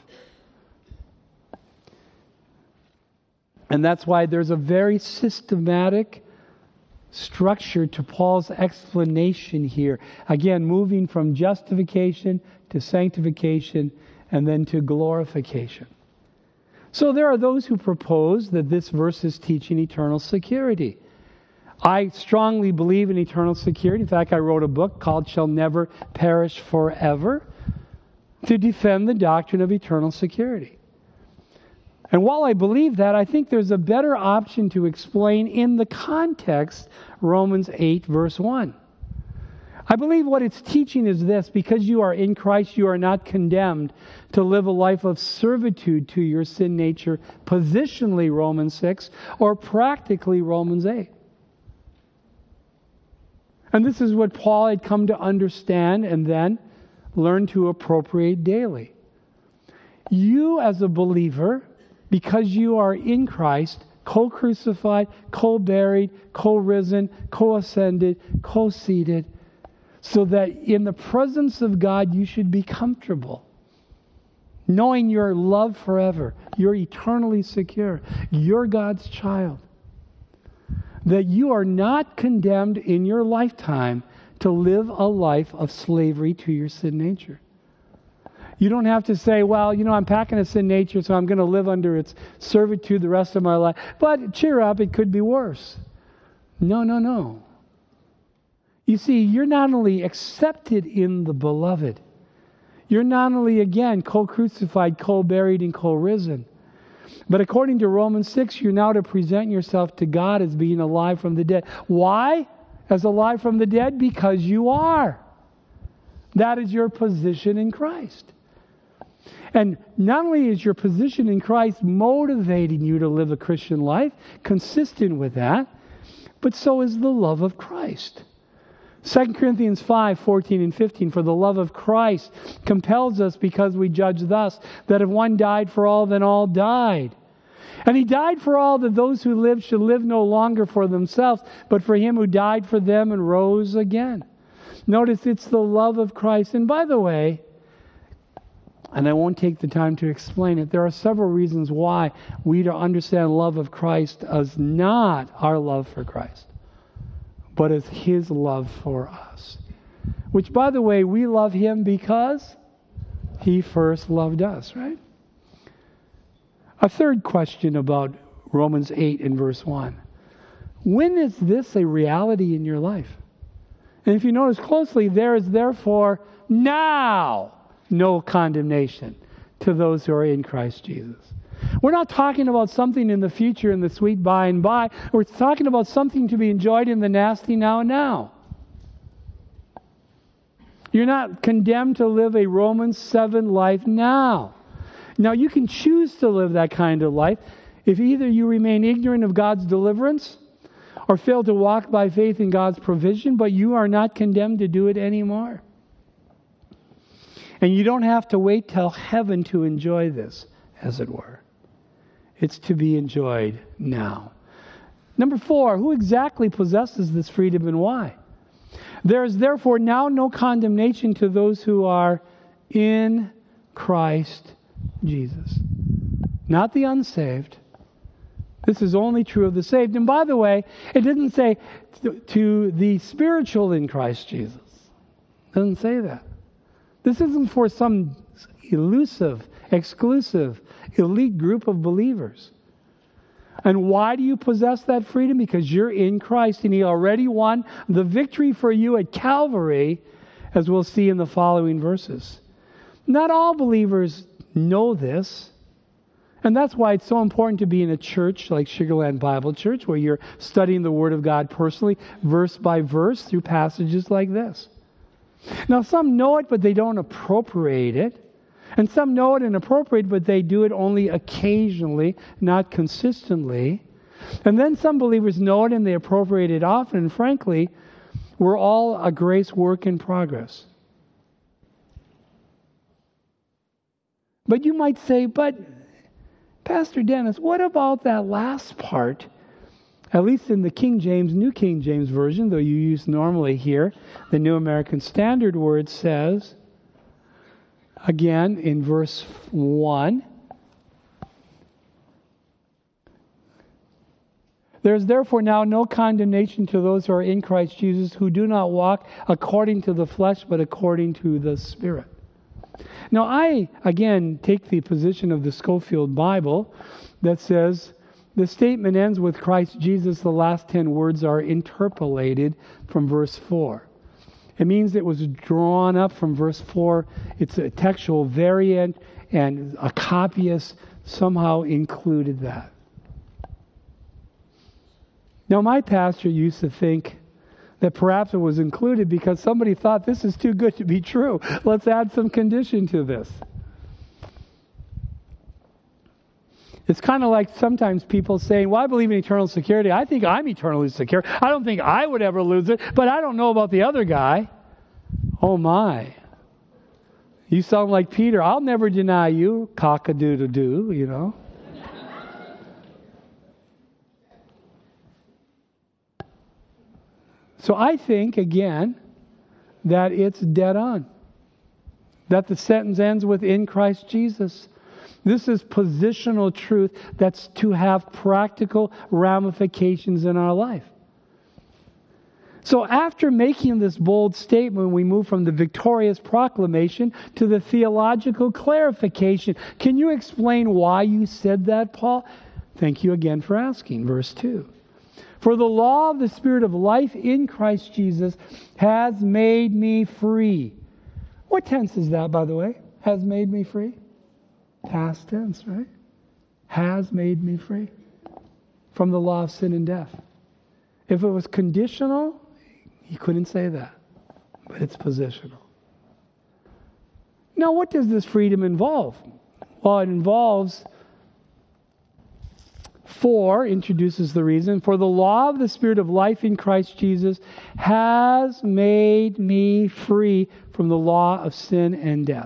And that's why there's a very systematic structure to Paul's explanation here. Again, moving from justification to sanctification and then to glorification. So there are those who propose that this verse is teaching eternal security. I strongly believe in eternal security. In fact, I wrote a book called Shall Never Perish Forever to defend the doctrine of eternal security. And while I believe that, I think there's a better option to explain in the context Romans eight verse one. I believe what it's teaching is this: because you are in Christ, you are not condemned to live a life of servitude to your sin nature, positionally Romans six, or practically Romans eight. And this is what Paul had come to understand and then learn to appropriate daily. You as a believer, because you are in Christ, co-crucified, co-buried, co-risen, co-ascended, co-seated, so that in the presence of God you should be comfortable, knowing your love forever, you're eternally secure, you're God's child, that you are not condemned in your lifetime to live a life of slavery to your sin nature. You don't have to say, well, you know, I'm packing a sin nature, so I'm going to live under its servitude the rest of my life. But cheer up, it could be worse. No, no, no. You see, you're not only accepted in the beloved, you're not only, again, co-crucified, co-buried, and co-risen, but according to Romans six, you're now to present yourself to God as being alive from the dead. Why? As alive from the dead? Because you are. That is your position in Christ. And not only is your position in Christ motivating you to live a Christian life, consistent with that, but so is the love of Christ. Second Corinthians five, fourteen and fifteen, for the love of Christ compels us because we judge thus, that if one died for all, then all died. And He died for all, that those who live should live no longer for themselves, but for Him who died for them and rose again. Notice it's the love of Christ. And by the way, and I won't take the time to explain it, there are several reasons why we to understand love of Christ as not our love for Christ, but as His love for us. Which, by the way, we love Him because He first loved us, right? A third question about Romans eight and verse one. When is this a reality in your life? And if you notice closely, there is therefore now no condemnation to those who are in Christ Jesus. We're not talking about something in the future, in the sweet by and by. We're talking about something to be enjoyed in the nasty now and now. You're not condemned to live a Romans seven life now. Now, you can choose to live that kind of life if either you remain ignorant of God's deliverance or fail to walk by faith in God's provision, but you are not condemned to do it anymore. And you don't have to wait till heaven to enjoy this, as it were. It's to be enjoyed now. Number four, who exactly possesses this freedom and why? There is therefore now no condemnation to those who are in Christ Jesus. Not the unsaved. This is only true of the saved. And by the way, it didn't say to the spiritual in Christ Jesus. It doesn't say that. This isn't for some elusive, exclusive, elite group of believers. And why do you possess that freedom? Because you're in Christ and He already won the victory for you at Calvary, as we'll see in the following verses. Not all believers know this. And that's why it's so important to be in a church like Sugarland Bible Church, where you're studying the Word of God personally, verse by verse, through passages like this. Now, some know it, but they don't appropriate it. And some know it and appropriate, but they do it only occasionally, not consistently. And then some believers know it and they appropriate it often. And frankly, we're all a grace work in progress. But you might say, but Pastor Dennis, what about that last part? At least in the King James, New King James Version, though you use normally here, the New American Standard Word says, again in verse one, there is therefore now no condemnation to those who are in Christ Jesus, who do not walk according to the flesh, but according to the Spirit. Now I, again, take the position of the Scofield Bible that says the statement ends with Christ Jesus. The last ten words are interpolated from verse four. It means it was drawn up from verse four. It's a textual variant, and a copyist somehow included that. Now, my pastor used to think that perhaps it was included because somebody thought this is too good to be true. Let's add some condition to this. It's kind of like sometimes people saying, well, I believe in eternal security. I think I'm eternally secure. I don't think I would ever lose it, but I don't know about the other guy. Oh my. You sound like Peter. I'll never deny you, cock-a-doodle-doo, you know. So I think, again, that it's dead on. That the sentence ends with in Christ Jesus. This is positional truth that's to have practical ramifications in our life. So after making this bold statement, we move from the victorious proclamation to the theological clarification. Can you explain why you said that, Paul? Thank you again for asking. Verse two. For the law of the Spirit of life in Christ Jesus has made me free. What tense is that, by the way? Has made me free? Past tense, right? Has made me free from the law of sin and death. If it was conditional, he couldn't say that. But it's positional. Now, what does this freedom involve? Well, it involves For, introduces the reason, for the law of the Spirit of life in Christ Jesus has made me free from the law of sin and death.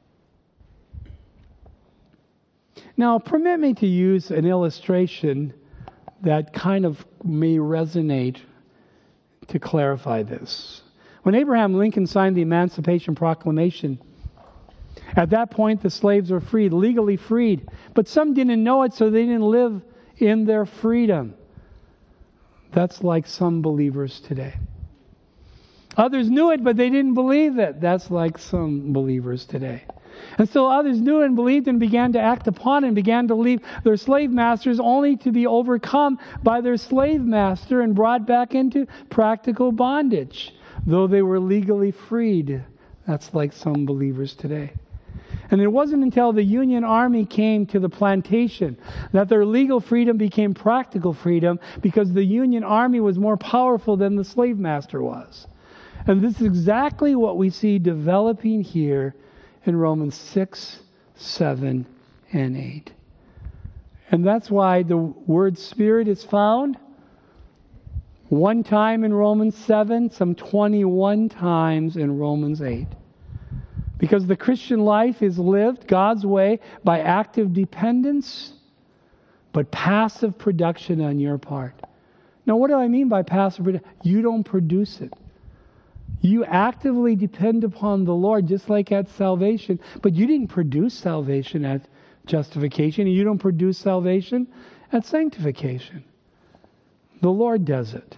Now, permit me to use an illustration that kind of may resonate to clarify this. When Abraham Lincoln signed the Emancipation Proclamation, at that point the slaves were freed, legally freed. But some didn't know it, so they didn't live in their freedom. That's like some believers today. Others knew it, but they didn't believe it. That's like some believers today. And so others knew and believed and began to act upon it and began to leave their slave masters, only to be overcome by their slave master and brought back into practical bondage. though they were legally freed. That's like some believers today. And it wasn't until the Union Army came to the plantation that their legal freedom became practical freedom, because the Union Army was more powerful than the slave master was. And this is exactly what we see developing here in Romans six, seven, and eight. And that's why the word Spirit is found one time in Romans seven, some twenty-one times in Romans eight. Because the Christian life is lived God's way by active dependence, but passive production on your part. Now, what do I mean by passive production? You don't produce it. You actively depend upon the Lord, just like at salvation, but you didn't produce salvation at justification, and you don't produce salvation at sanctification. The Lord does it.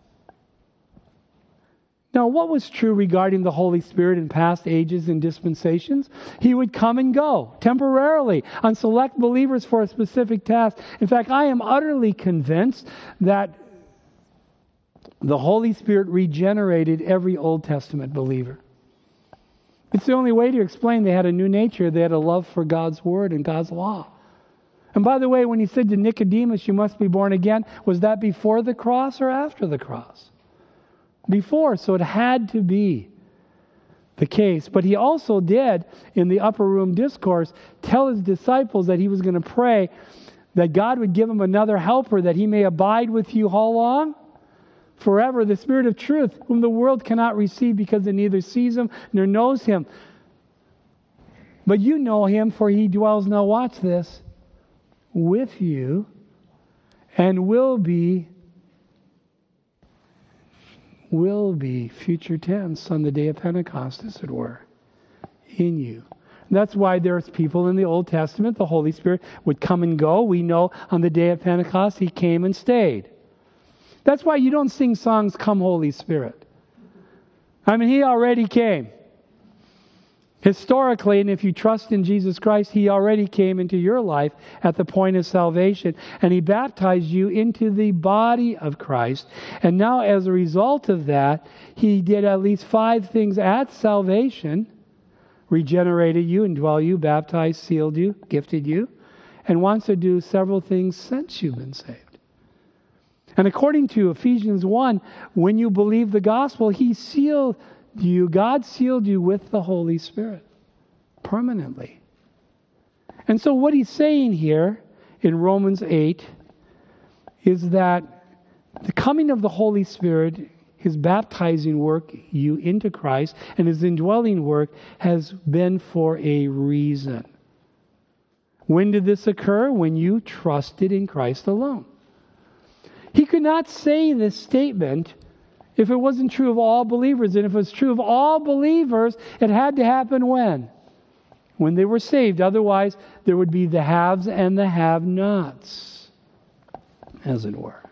Now, what was true regarding the Holy Spirit in past ages and dispensations? He would come and go temporarily on select believers for a specific task. In fact, I am utterly convinced that the Holy Spirit regenerated every Old Testament believer. It's the only way to explain they had a new nature. They had a love for God's Word and God's law. And by the way, when he said to Nicodemus, you must be born again, was that before the cross or after the cross? Before, so it had to be the case. But he also did, in the upper room discourse, tell his disciples that he was going to pray that God would give him another helper, that he may abide with you how long? Forever. The Spirit of truth, whom the world cannot receive because it neither sees him nor knows him. But you know him, for he dwells, now watch this, with you, and will be will be, future tense, on the day of Pentecost, as it were, in you. And that's why there's people in the Old Testament, the Holy Spirit would come and go. We know on the day of Pentecost, he came and stayed. That's why you don't sing songs, Come Holy Spirit. I mean, he already came. Historically, and if you trust in Jesus Christ, he already came into your life at the point of salvation, and he baptized you into the body of Christ. And now, as a result of that, he did at least five things at salvation: regenerated you, indwell you, baptized, sealed you, gifted you, and wants to do several things since you've been saved. And according to Ephesians one, when you believe the gospel, he sealed you, God sealed you with the Holy Spirit permanently. And so what he's saying here in Romans eight is that the coming of the Holy Spirit, his baptizing work you into Christ, and his indwelling work has been for a reason. When did this occur? When you trusted in Christ alone. He could not say this statement if it wasn't true of all believers. And if it was true of all believers, it had to happen when? When they were saved. Otherwise, there would be the haves and the have-nots, as it were.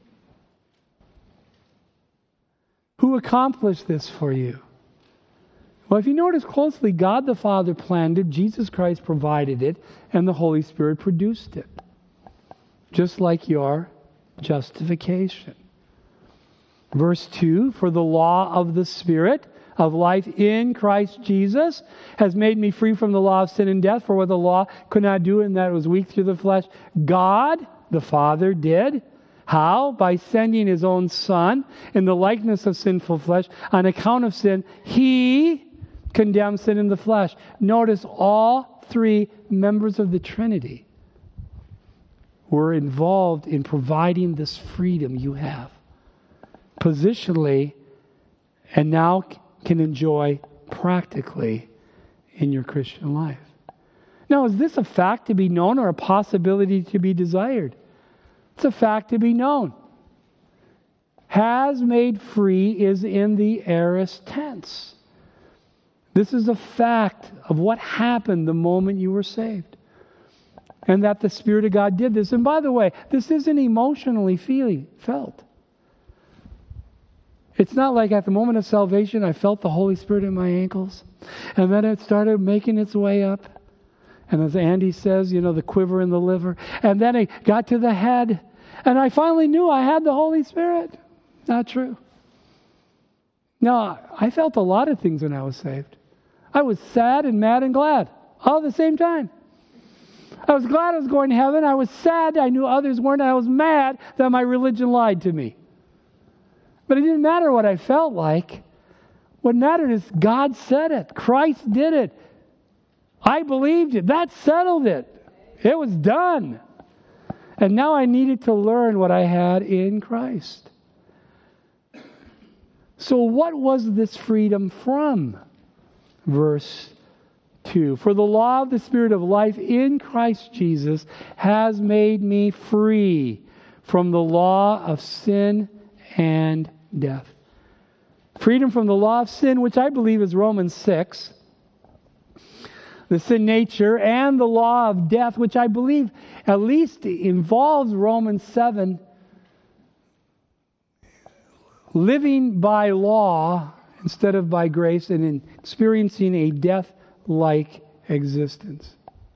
Who accomplished this for you? Well, if you notice closely, God the Father planned it, Jesus Christ provided it, and the Holy Spirit produced it. Just like your justification. Verse two, for the law of the Spirit of life in Christ Jesus has made me free from the law of sin and death. For what the law could not do, in that it was weak through the flesh, God the Father did. How? By sending his own Son in the likeness of sinful flesh. On account of sin, he condemned sin in the flesh. Notice all three members of the Trinity were involved in providing this freedom you have positionally, and now can enjoy practically in your Christian life. Now, is this a fact to be known or a possibility to be desired? It's a fact to be known. Has made free is in the aorist tense. This is a fact of what happened the moment you were saved. And that the Spirit of God did this. And by the way, this isn't emotionally feeling, felt. It's not like at the moment of salvation, I felt the Holy Spirit in my ankles. And then it started making its way up. And as Andy says, you know, the quiver in the liver. And then it got to the head. And I finally knew I had the Holy Spirit. Not true. Now, I felt a lot of things when I was saved. I was sad and mad and glad all at the same time. I was glad I was going to heaven. I was sad I knew others weren't. I was mad that my religion lied to me. But it didn't matter what I felt like. What mattered is God said it. Christ did it. I believed it. That settled it. It was done. And now I needed to learn what I had in Christ. So what was this freedom from? Verse two. For the law of the Spirit of life in Christ Jesus has made me free from the law of sin and death. Freedom from the law of sin, which I believe is Romans six. The sin nature, and the law of death, which I believe at least involves Romans seven. Living by law instead of by grace and experiencing a death-like existence.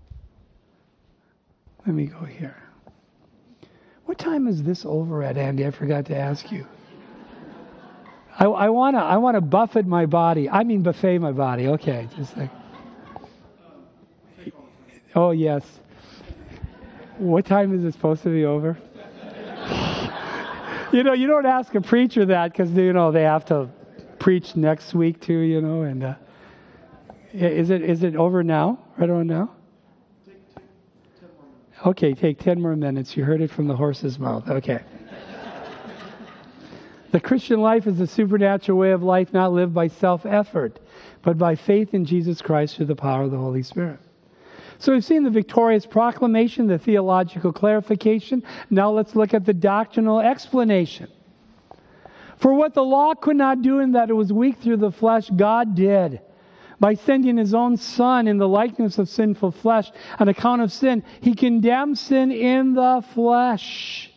Let me go here. What time is this over at, Andy? I forgot to ask you. I, I want to I wanna buffet my body. I mean buffet my body. Okay, just like. Oh, yes. What time is it supposed to be over? You know, you don't ask a preacher that because, you know, they have to preach next week too, you know. And uh, is it is it over now? Right on now? Okay, take ten more minutes. You heard it from the horse's mouth. Okay. The Christian life is a supernatural way of life not lived by self-effort, but by faith in Jesus Christ through the power of the Holy Spirit. So we've seen the victorious proclamation, the theological clarification. Now let's look at the doctrinal explanation. For what the law could not do in that it was weak through the flesh, God did. By sending His own Son in the likeness of sinful flesh on account of sin, He condemned sin in the flesh.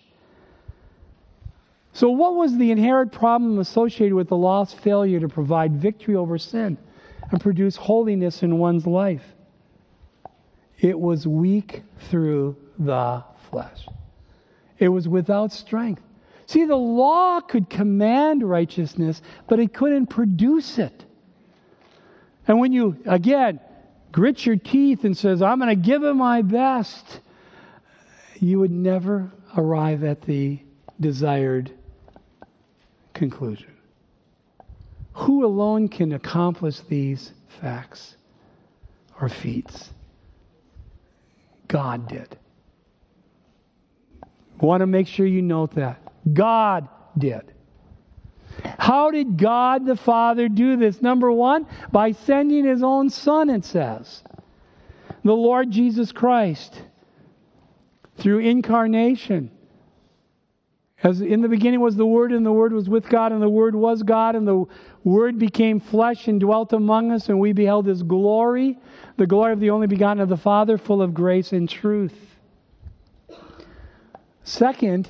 So what was the inherent problem associated with the law's failure to provide victory over sin and produce holiness in one's life? It was weak through the flesh. It was without strength. See, the law could command righteousness, but it couldn't produce it. And when you, again, grit your teeth and says, I'm going to give it my best, you would never arrive at the desired conclusion. Who alone can accomplish these facts or feats? God did. I want to make sure you note that. God did. How did God the Father do this? Number one, by sending His own Son, it says. The Lord Jesus Christ. Through incarnation. As in the beginning was the Word, and the Word was with God, and the Word was God, and the Word became flesh and dwelt among us, and we beheld His glory, the glory of the only begotten of the Father, full of grace and truth. Second,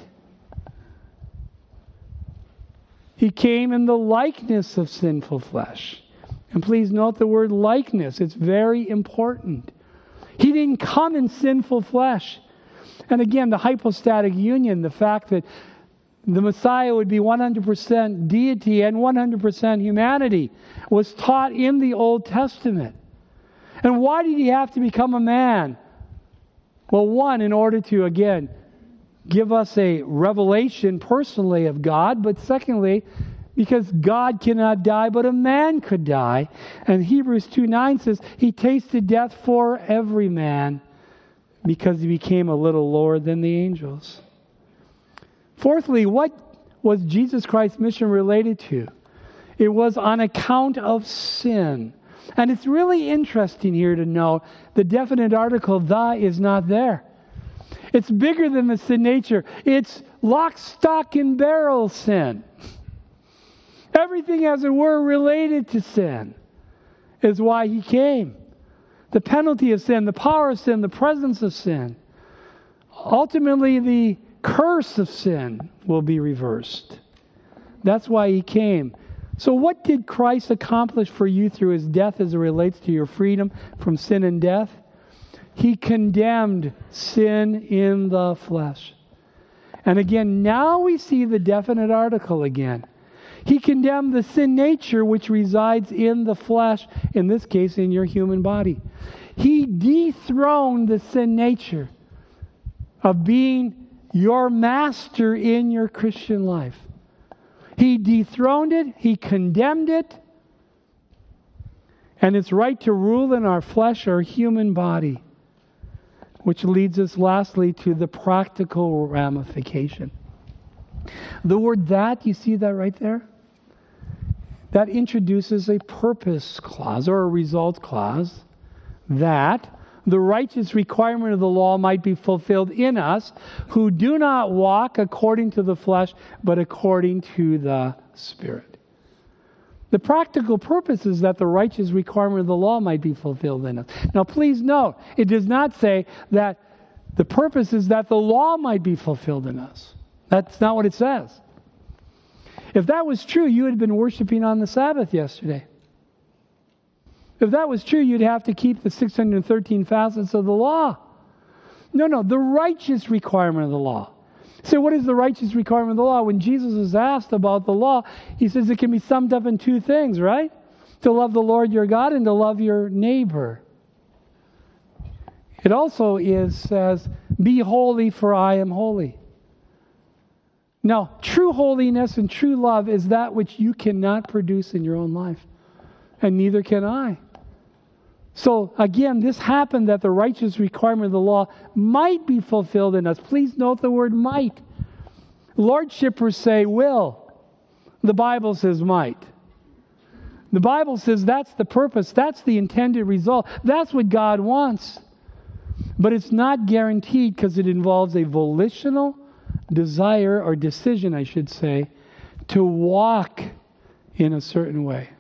He came in the likeness of sinful flesh. And please note the word likeness. It's very important. He didn't come in sinful flesh. And again, the hypostatic union, the fact that the Messiah would be one hundred percent deity and one hundred percent humanity, was taught in the Old Testament. And why did He have to become a man? Well, one, in order to, again, give us a revelation personally of God, but secondly, because God cannot die, but a man could die. And Hebrews two nine says, He tasted death for every man because He became a little lower than the angels. Fourthly, what was Jesus Christ's mission related to? It was on account of sin. And it's really interesting here to note the definite article, the, is not there. It's bigger than the sin nature. It's lock, stock, and barrel sin. Everything, as it were, related to sin is why He came. The penalty of sin, the power of sin, the presence of sin. Ultimately, the curse of sin will be reversed. That's why He came. So what did Christ accomplish for you through His death as it relates to your freedom from sin and death? He condemned sin in the flesh. And again, now we see the definite article again. He condemned the sin nature which resides in the flesh, in this case in your human body. He dethroned the sin nature of being your master in your Christian life. He dethroned it, He condemned it, and its right to rule in our flesh, our human body. Which leads us lastly to the practical ramification. The word that, you see that right there? That introduces a purpose clause or a result clause, that the righteous requirement of the law might be fulfilled in us who do not walk according to the flesh, but according to the Spirit. The practical purpose is that the righteous requirement of the law might be fulfilled in us. Now please note, it does not say that the purpose is that the law might be fulfilled in us. That's not what it says. If that was true, you had been worshiping on the Sabbath yesterday. If that was true, you'd have to keep the six hundred thirteen facets of the law. No, no, the righteous requirement of the law. So what is the righteous requirement of the law? When Jesus was asked about the law, He says it can be summed up in two things, right? To love the Lord your God and to love your neighbor. It also is says, be holy for I am holy. Now, true holiness and true love is that which you cannot produce in your own life. And neither can I. So again, this happened that the righteous requirement of the law might be fulfilled in us. Please note the word might. Lordshippers say will. The Bible says might. The Bible says that's the purpose. That's the intended result. That's what God wants. But it's not guaranteed because it involves a volitional desire or decision, I should say, to walk in a certain way.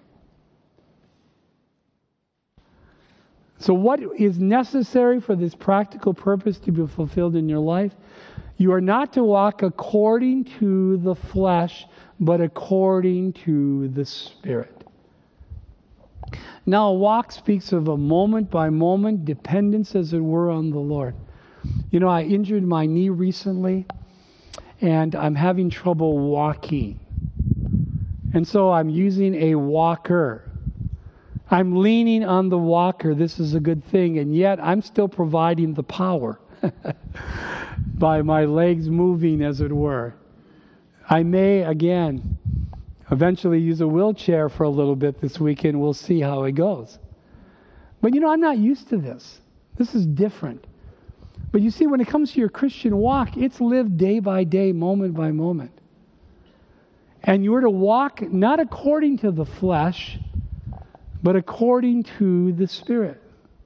So what is necessary for this practical purpose to be fulfilled in your life? You are not to walk according to the flesh, but according to the Spirit. Now, a walk speaks of a moment-by-moment dependence, as it were, on the Lord. You know, I injured my knee recently, and I'm having trouble walking. And so I'm using a walker. I'm leaning on the walker. This is a good thing. And yet I'm still providing the power by my legs moving, as it were. I may, again, eventually use a wheelchair for a little bit this weekend. We'll see how it goes. But you know, I'm not used to this. This is different. But you see, when it comes to your Christian walk, it's lived day by day, moment by moment. And you are to walk not according to the flesh, but according to the Spirit.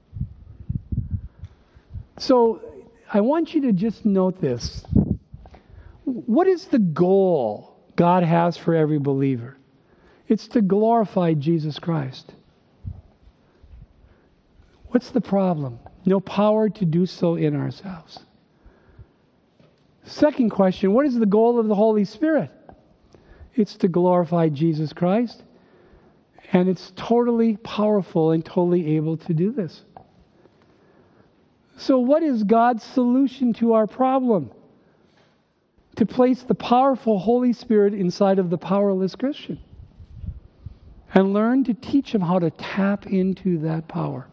So I want you to just note this. What is the goal God has for every believer? It's to glorify Jesus Christ. What's the problem? No power to do so in ourselves. Second question, what is the goal of the Holy Spirit? It's to glorify Jesus Christ. And it's totally powerful and totally able to do this. So what is God's solution to our problem? To place the powerful Holy Spirit inside of the powerless Christian. And learn to teach him how to tap into that power.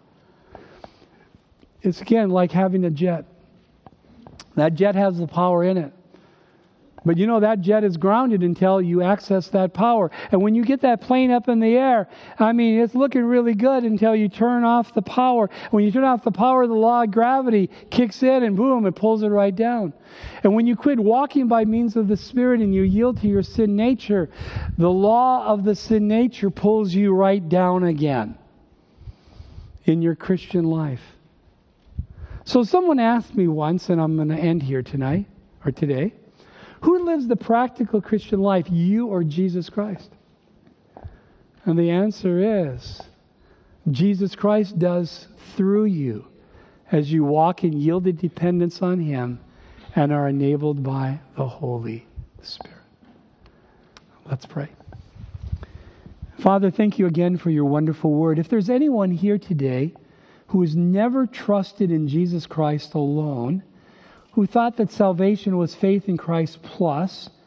It's again like having a jet. That jet has the power in it. But you know, that jet is grounded until you access that power. And when you get that plane up in the air, I mean, it's looking really good until you turn off the power. When you turn off the power, the law of gravity kicks in and boom, it pulls it right down. And when you quit walking by means of the Spirit and you yield to your sin nature, the law of the sin nature pulls you right down again in your Christian life. So someone asked me once, and I'm going to end here tonight, or today, who lives the practical Christian life, you or Jesus Christ? And the answer is, Jesus Christ does through you as you walk in yielded dependence on Him and are enabled by the Holy Spirit. Let's pray. Father, thank you again for your wonderful word. If there's anyone here today who has never trusted in Jesus Christ alone, who thought that salvation was faith in Christ plus,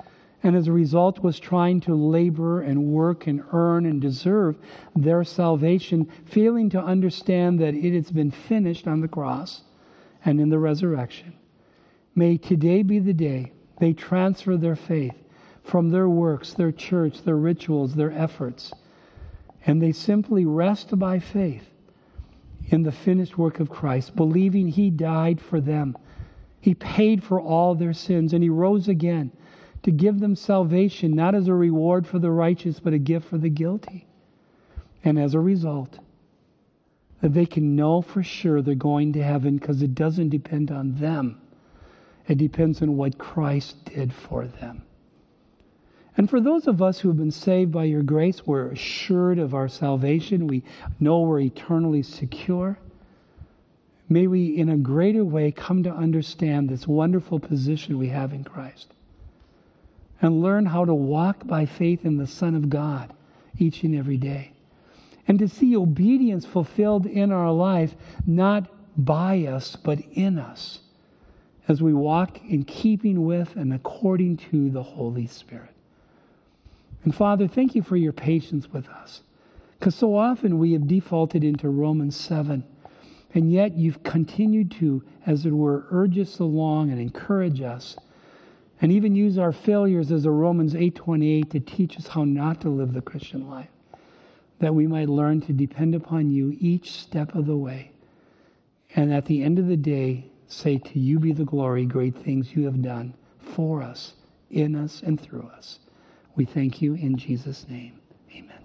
and as a result was trying to labor and work and earn and deserve their salvation, failing to understand that it has been finished on the cross and in the resurrection. May today be the day they transfer their faith from their works, their church, their rituals, their efforts, and they simply rest by faith in the finished work of Christ, believing He died for them. He paid for all their sins, and He rose again to give them salvation, not as a reward for the righteous, but a gift for the guilty. And as a result, that they can know for sure they're going to heaven, because it doesn't depend on them. It depends on what Christ did for them. And for those of us who have been saved by your grace, we're assured of our salvation. We know we're eternally secure. May we in a greater way come to understand this wonderful position we have in Christ, and learn how to walk by faith in the Son of God each and every day. And to see obedience fulfilled in our life, not by us, but in us, as we walk in keeping with and according to the Holy Spirit. And Father, thank you for your patience with us, because so often we have defaulted into Romans seven, and yet you've continued to, as it were, urge us along and encourage us, and even use our failures as a Romans eight twenty-eight to teach us how not to live the Christian life, that we might learn to depend upon you each step of the way, and at the end of the day, say, to you be the glory, great things you have done for us, in us, and through us. We thank you in Jesus' name. Amen.